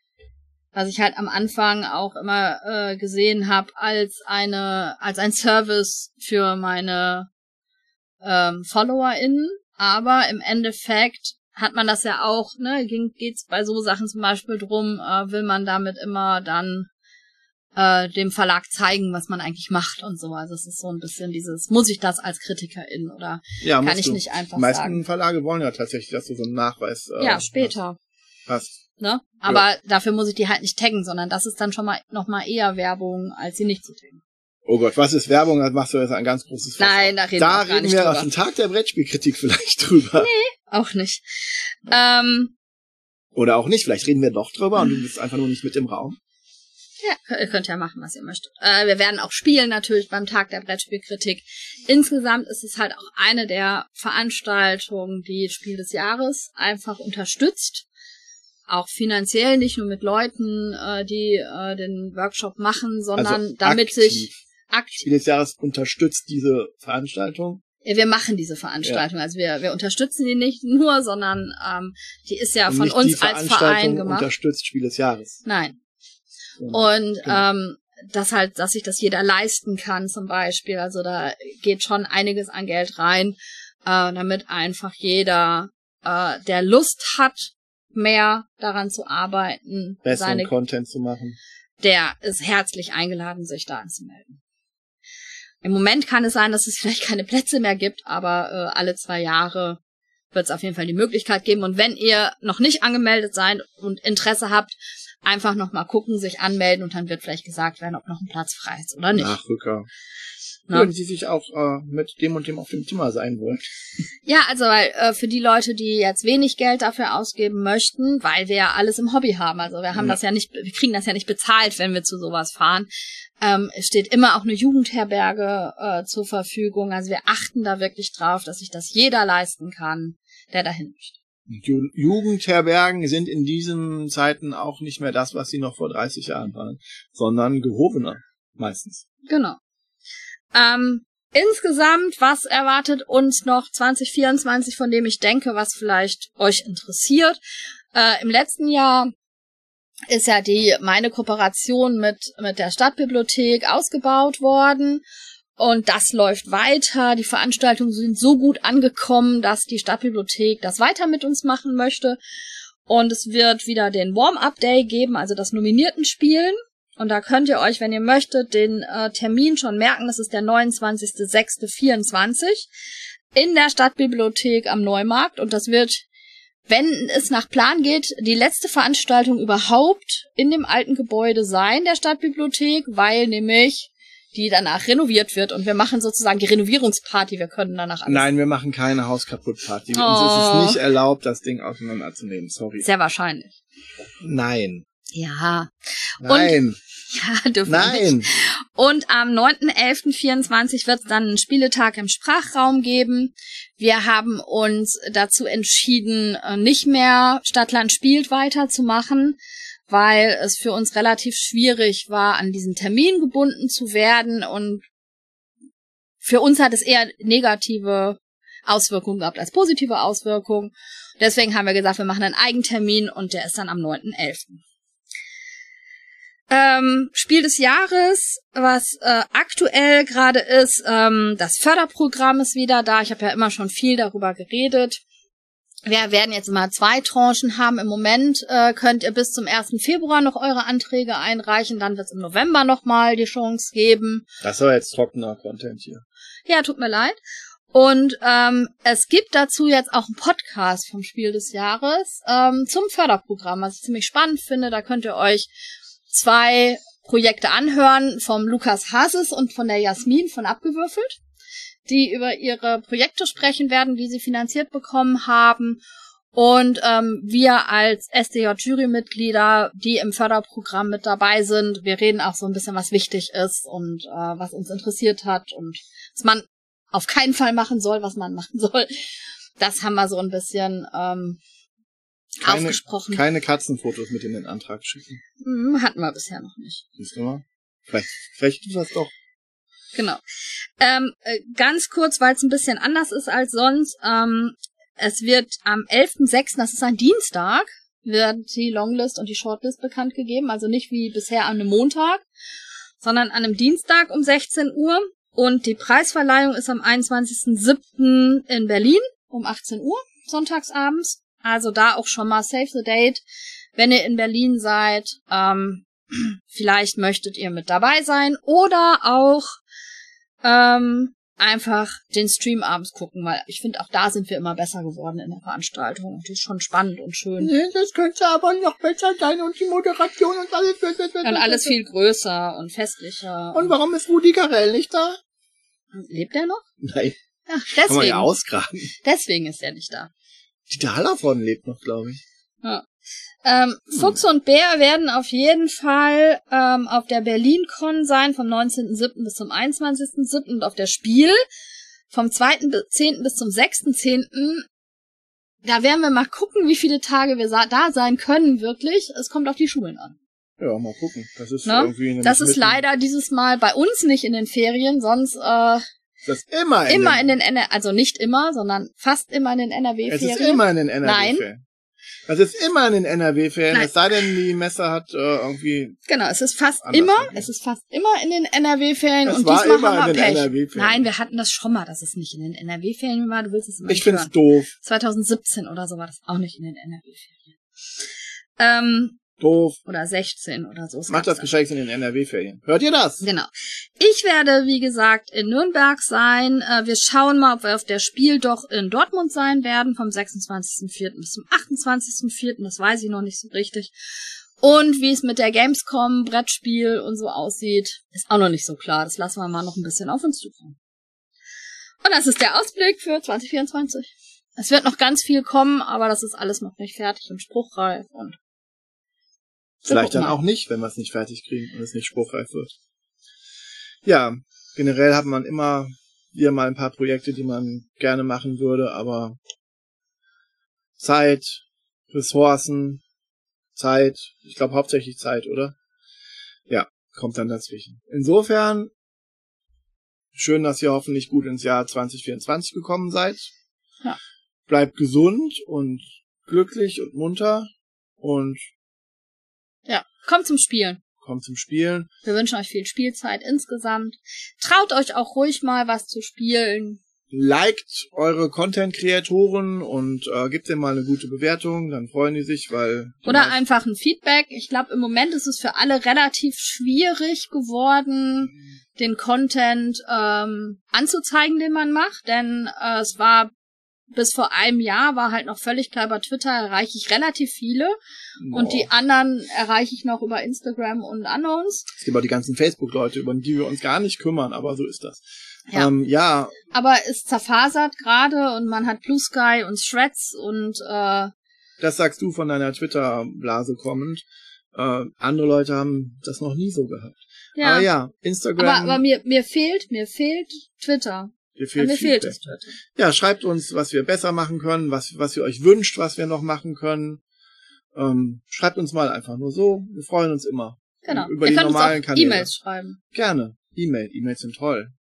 Was ich halt am Anfang auch immer äh, gesehen habe als eine als ein Service für meine ähm, FollowerInnen, aber im Endeffekt hat man das ja auch, ne, ging, geht's bei so Sachen zum Beispiel drum, äh, will man damit immer dann äh, dem Verlag zeigen, was man eigentlich macht und so. Also es ist so ein bisschen dieses, muss ich das als Kritikerin oder ja, kann ich du. nicht einfach Die meisten sagen. Verlage wollen ja tatsächlich, dass du so einen Nachweis äh, Ja, später. hast. Ne? Aber ja. dafür muss ich die halt nicht taggen, sondern das ist dann schon mal noch mal eher Werbung, als sie nicht zu taggen. Oh Gott, was ist Werbung? Da machst du jetzt ein ganz großes Fass. Nein, da reden da wir auch gar reden nicht wir drüber. auf den Tag der Brettspielkritik vielleicht drüber. Nee, auch nicht. Ähm, Oder auch nicht, vielleicht reden wir doch drüber und du bist einfach nur nicht mit im Raum. Ja, ihr könnt ja machen, was ihr möchtet. Äh, wir werden auch spielen natürlich beim Tag der Brettspielkritik. Insgesamt ist es halt auch eine der Veranstaltungen, die Spiel des Jahres einfach unterstützt. Auch finanziell, nicht nur mit Leuten, äh, die äh, den Workshop machen, sondern also damit aktiv. sich aktiv. Spiel des Jahres unterstützt diese Veranstaltung. Ja, wir machen diese Veranstaltung. Ja. Also wir wir unterstützen die nicht nur, sondern ähm, die ist ja und von nicht uns die als Veranstaltung Verein gemacht. Unterstützt Spiel des Jahres. Nein. Ja, und genau. ähm, dass halt, dass sich das jeder leisten kann zum Beispiel. Also da geht schon einiges an Geld rein, äh, damit einfach jeder, äh, der Lust hat, mehr daran zu arbeiten, besseren seine, Content zu machen, der ist herzlich eingeladen, sich da anzumelden. Im Moment kann es sein, dass es vielleicht keine Plätze mehr gibt, aber äh, alle zwei Jahre wird es auf jeden Fall die Möglichkeit geben. Und wenn ihr noch nicht angemeldet seid und Interesse habt, einfach noch mal gucken, sich anmelden und dann wird vielleicht gesagt werden, ob noch ein Platz frei ist oder nicht. Nachrücker. Ne? Würden Sie sich auch äh, mit dem und dem auf dem Zimmer sein wollen? Ja, also weil äh, für die Leute, die jetzt wenig Geld dafür ausgeben möchten, weil wir ja alles im Hobby haben, also wir haben ja. das ja nicht, wir kriegen das ja nicht bezahlt, wenn wir zu sowas fahren. Ähm, es steht immer auch eine Jugendherberge äh, zur Verfügung. Also wir achten da wirklich drauf, dass sich das jeder leisten kann, der dahin möchte. Ju- Jugendherbergen sind in diesen Zeiten auch nicht mehr das, was sie noch vor dreißig Jahren waren, sondern gehobener meistens. Genau. Ähm, insgesamt, was erwartet uns noch zwanzig vierundzwanzig, von dem ich denke, was vielleicht euch interessiert? Äh, im letzten Jahr ist ja die meine Kooperation mit mit der Stadtbibliothek ausgebaut worden und das läuft weiter. Die Veranstaltungen sind so gut angekommen, dass die Stadtbibliothek das weiter mit uns machen möchte und es wird wieder den Warm-Up-Day geben, also das Nominierten-Spielen. Und da könnt ihr euch, wenn ihr möchtet, den äh, Termin schon merken. Das ist der neunundzwanzigster sechster vierundzwanzig in der Stadtbibliothek am Neumarkt. Und das wird, wenn es nach Plan geht, die letzte Veranstaltung überhaupt in dem alten Gebäude sein, der Stadtbibliothek, weil nämlich die danach renoviert wird. Und wir machen sozusagen die Renovierungsparty. Wir können danach alles... Nein, wir machen keine Hauskaputt-Party. Oh. Uns ist es nicht erlaubt, das Ding auseinanderzunehmen. Sorry. Sehr wahrscheinlich. Nein. Ja. Nein. Und, ja, dürfen wir Nein. nicht. Und am neunten elften vierundzwanzig wird es dann einen Spieletag im Sprachraum geben. Wir haben uns dazu entschieden, nicht mehr Stadtland spielt weiterzumachen, weil es für uns relativ schwierig war, an diesen Termin gebunden zu werden und für uns hat es eher negative Auswirkungen gehabt als positive Auswirkungen. Deswegen haben wir gesagt, wir machen einen Eigentermin und der ist dann am neunten elften Ähm, Spiel des Jahres, was äh, aktuell gerade ist, ähm, das Förderprogramm ist wieder da. Ich habe ja immer schon viel darüber geredet. Wir werden jetzt immer zwei Tranchen haben. Im Moment äh, könnt ihr bis zum ersten Februar noch eure Anträge einreichen. Dann wird es im November nochmal die Chance geben. Das war jetzt trockener Content hier. Ja, tut mir leid. Und ähm, es gibt dazu jetzt auch einen Podcast vom Spiel des Jahres ähm, zum Förderprogramm, was ich ziemlich spannend finde. Da könnt ihr euch zwei Projekte anhören, vom Lukas Hases und von der Jasmin von Abgewürfelt, die über ihre Projekte sprechen werden, die sie finanziert bekommen haben. Und ähm, wir als S D J-Jury-Mitglieder, die im Förderprogramm mit dabei sind, wir reden auch so ein bisschen, was wichtig ist und äh, was uns interessiert hat und was man auf keinen Fall machen soll, was man machen soll. Das haben wir so ein bisschen ähm, Keine, aufgesprochen. Keine Katzenfotos mit in den Antrag schicken. Hm, hatten wir bisher noch nicht. Siehst du mal? Vielleicht, vielleicht tut das doch. Genau. Ähm, äh, ganz kurz, weil es ein bisschen anders ist als sonst. Ähm, es wird am elften sechsten, das ist ein Dienstag, wird die Longlist und die Shortlist bekannt gegeben. Also nicht wie bisher an einem Montag, sondern an einem Dienstag um sechzehn Uhr. Und die Preisverleihung ist am einundzwanzigsten siebten in Berlin um achtzehn Uhr, sonntagsabends. Also da auch schon mal save the date. Wenn ihr in Berlin seid, ähm, vielleicht möchtet ihr mit dabei sein oder auch ähm, einfach den Stream abends gucken, weil ich finde, auch da sind wir immer besser geworden in der Veranstaltung. Und das ist schon spannend und schön. Nee, das könnte aber noch besser sein und die Moderation und alles. Und alles viel größer und festlicher. Und warum ist Rudi Carell nicht da? Lebt er noch? Nein. Ja, Kann man deswegen. ja ausgraben. Deswegen ist er nicht da. Dieter Hallervorden lebt noch, glaube ich. Ja. Ähm, hm. Fuchs und Bär werden auf jeden Fall ähm, auf der BerlinCon sein, vom neunzehnten siebten bis zum einundzwanzigsten siebten und auf der Spiel vom zweiten zehnten bis zum sechsten zehnten Da werden wir mal gucken, wie viele Tage wir da sein können, wirklich. Es kommt auf die Schulen an. Ja, mal gucken. Das ist ne? irgendwie Das ist leider dieses Mal bei uns nicht in den Ferien, sonst äh, das ist immer in immer den, in den N R W, also nicht immer, sondern fast immer in den N R W-Ferien. Es ist immer in den N R W-Ferien. Nein. Das ist immer in den N R W-Ferien, Nein. es sei denn, die Messe hat äh, irgendwie... Genau, es ist fast Anders immer, vergehen. es ist fast immer in den N R W-Ferien Es und war diesmal immer haben wir in den Pech. N R W-Ferien. Nein, wir hatten das schon mal, dass es nicht in den N R W-Ferien war. Du willst es immer Ich nicht find's hören. doof. zwanzig siebzehn oder so war das auch nicht in den N R W-Ferien. Ähm, Doof. oder sechzehn oder so. Macht das gescheit in den N R W-Ferien. Hört ihr das? Genau. Ich werde, wie gesagt, in Nürnberg sein. Äh, wir schauen mal, ob wir auf der Spiel doch in Dortmund sein werden, vom sechsundzwanzigsten vierten bis zum achtundzwanzigsten vierten Das weiß ich noch nicht so richtig. Und wie es mit der Gamescom, Brettspiel und so aussieht, ist auch noch nicht so klar. Das lassen wir mal noch ein bisschen auf uns zukommen. Und das ist der Ausblick für zwanzig vierundzwanzig. Es wird noch ganz viel kommen, aber das ist alles noch nicht fertig und spruchreif und Vielleicht dann auch nicht, wenn wir es nicht fertig kriegen und es nicht spruchreif wird. Ja, generell hat man immer wieder mal ein paar Projekte, die man gerne machen würde, aber Zeit, Ressourcen, Zeit, ich glaube hauptsächlich Zeit, oder? Ja, kommt dann dazwischen. Insofern, schön, dass ihr hoffentlich gut ins Jahr zwanzig vierundzwanzig gekommen seid. Ja. Bleibt gesund und glücklich und munter und ja, kommt zum Spielen. kommt zum Spielen. Wir wünschen euch viel Spielzeit insgesamt. Traut euch auch ruhig mal was zu spielen. Liked eure Content-Kreatoren und äh, gebt denen mal eine gute Bewertung, dann freuen die sich, weil... Die Oder meisten- einfach ein Feedback. Ich glaube, im Moment ist es für alle relativ schwierig geworden, den Content ähm, anzuzeigen, den man macht. Denn äh, es war bis vor einem Jahr war halt noch völlig klar, über Twitter erreiche ich relativ viele. Und die anderen erreiche ich noch über Instagram und Unknowns. Es gibt auch die ganzen Facebook-Leute, über die wir uns gar nicht kümmern, aber so ist das. Ja. Ähm, ja, Aber es zerfasert gerade und man hat Blue Sky und Threads und äh, das sagst du von deiner Twitter-Blase kommend. Äh, andere Leute haben das noch nie so gehabt. ja. Aber ja, Instagram, Aber, aber mir, mir fehlt, mir fehlt Twitter. dir fehlt mir fehlt Feedback. es Twitter. Ja, schreibt uns, was wir besser machen können, was, was ihr euch wünscht, was wir noch machen können. Ähm, schreibt uns mal einfach nur so. Wir freuen uns immer. Genau. Über Ihr die könnt uns normalen auch Kanäle. E-Mails schreiben. Gerne. E-Mail. E-Mails sind toll.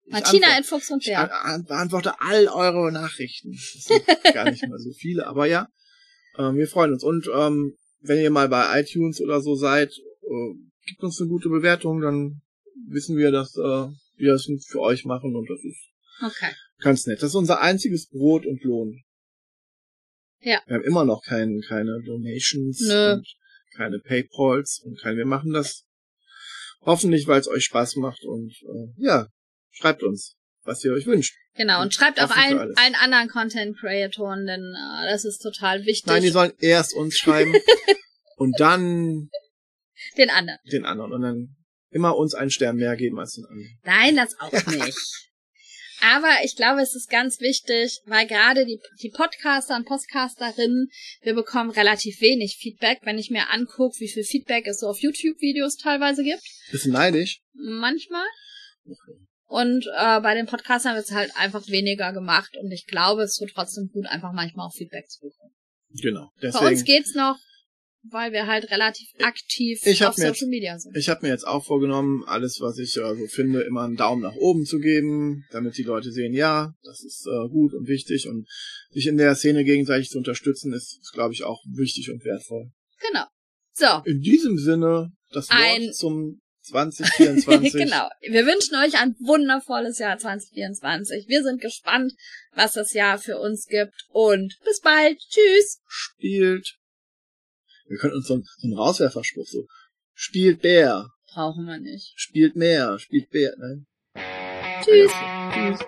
Martina in Fuchs und Ich Bär. an- beantworte all eure Nachrichten. Das sind gar nicht mal so viele, aber ja, ähm, wir freuen uns. Und ähm, wenn ihr mal bei iTunes oder so seid, äh, gebt uns eine gute Bewertung, dann wissen wir, dass äh, wir das für euch machen und das ist Okay. ganz nett. Das ist unser einziges Brot und Lohn. Ja. Wir haben immer noch kein, keine Donations Nö. und keine Paypals und kein, wir machen das hoffentlich, weil es euch Spaß macht und äh, ja, schreibt uns, was ihr euch wünscht. Genau, und schreibt auch Offen für allen, alles. allen anderen Content-Creatoren, denn äh, das ist total wichtig. Nein, die sollen erst uns schreiben und dann Den anderen. den anderen und dann immer uns einen Stern mehr geben als den anderen. Nein, das auch nicht. Aber ich glaube, es ist ganz wichtig, weil gerade die, die Podcaster und Podcasterinnen, wir bekommen relativ wenig Feedback, wenn ich mir angucke, wie viel Feedback es so auf YouTube-Videos teilweise gibt. Bisschen neidisch. Manchmal. Und äh, bei den Podcastern wird es halt einfach weniger gemacht. Und ich glaube, es wird trotzdem gut, einfach manchmal auch Feedback zu bekommen. Genau. Bei uns Deswegen, geht's noch, weil wir halt relativ aktiv Ich hab auf mir Social jetzt- Media sind. ich habe mir jetzt auch vorgenommen, alles, was ich äh, so finde, immer einen Daumen nach oben zu geben, damit die Leute sehen, ja, das ist äh, gut und wichtig und sich in der Szene gegenseitig zu unterstützen, ist, ist glaube ich, auch wichtig und wertvoll. Genau. So. In diesem Sinne, das Wort Ein- zum zwanzig vierundzwanzig. Genau. Wir wünschen euch ein wundervolles Jahr zwanzig vierundzwanzig. Wir sind gespannt, was das Jahr für uns gibt. Und bis bald. Tschüss. Spielt. Wir können uns so, einen- so einen Rauswerferspruch so. Spielt Bär. Brauchen wir nicht. Spielt mehr. Spielt Bär. Nein. Tschüss. Tschüss.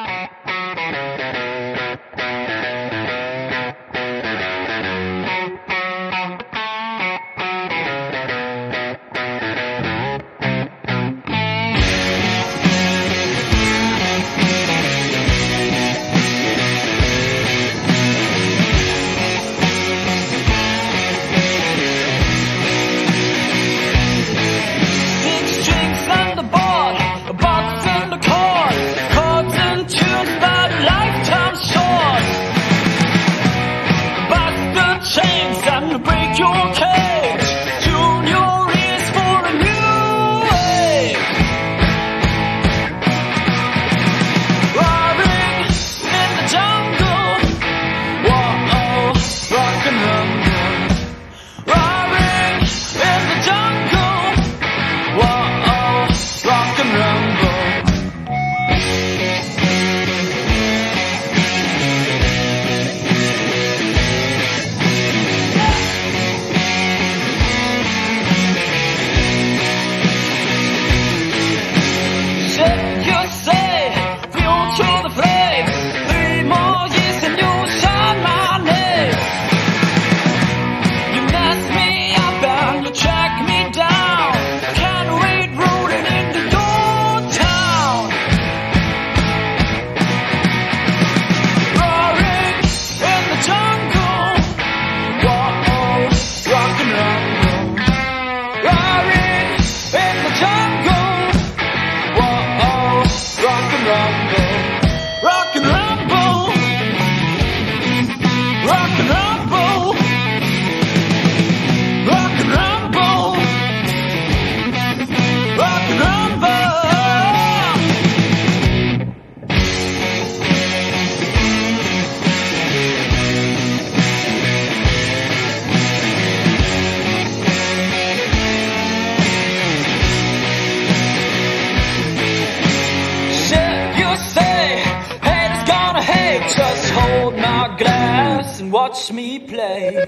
Big strings on the board, a box and a cord, chords and tunes that lifetime short. Bust the chains and break your cage, tune your ears for a new age. Roaring in the jungle, whoa, rock and rumble. Roaring in the jungle. Whoa, rock and rumble. Shake your say, feel to the fray. Three more years and you'll shine my name. You mess me up and you track me down. Can't wait rolling into your town. Roaring in the jungle. Whoa, rock and rumble. Roaring in the jungle. Whoa, rock and rumble. Rock and rumble. Rock and rumble. Rock and rumble. Rock and rumble. Shit, you say, haters gonna hate. Just hold my glass and watch me play.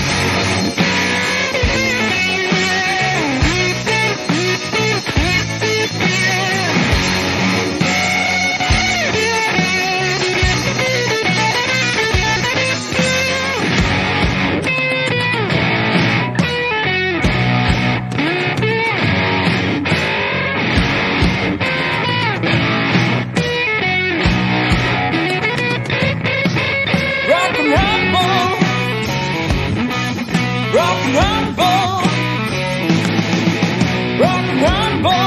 Rock and rumble. Rock and rumble. Rock and rumble.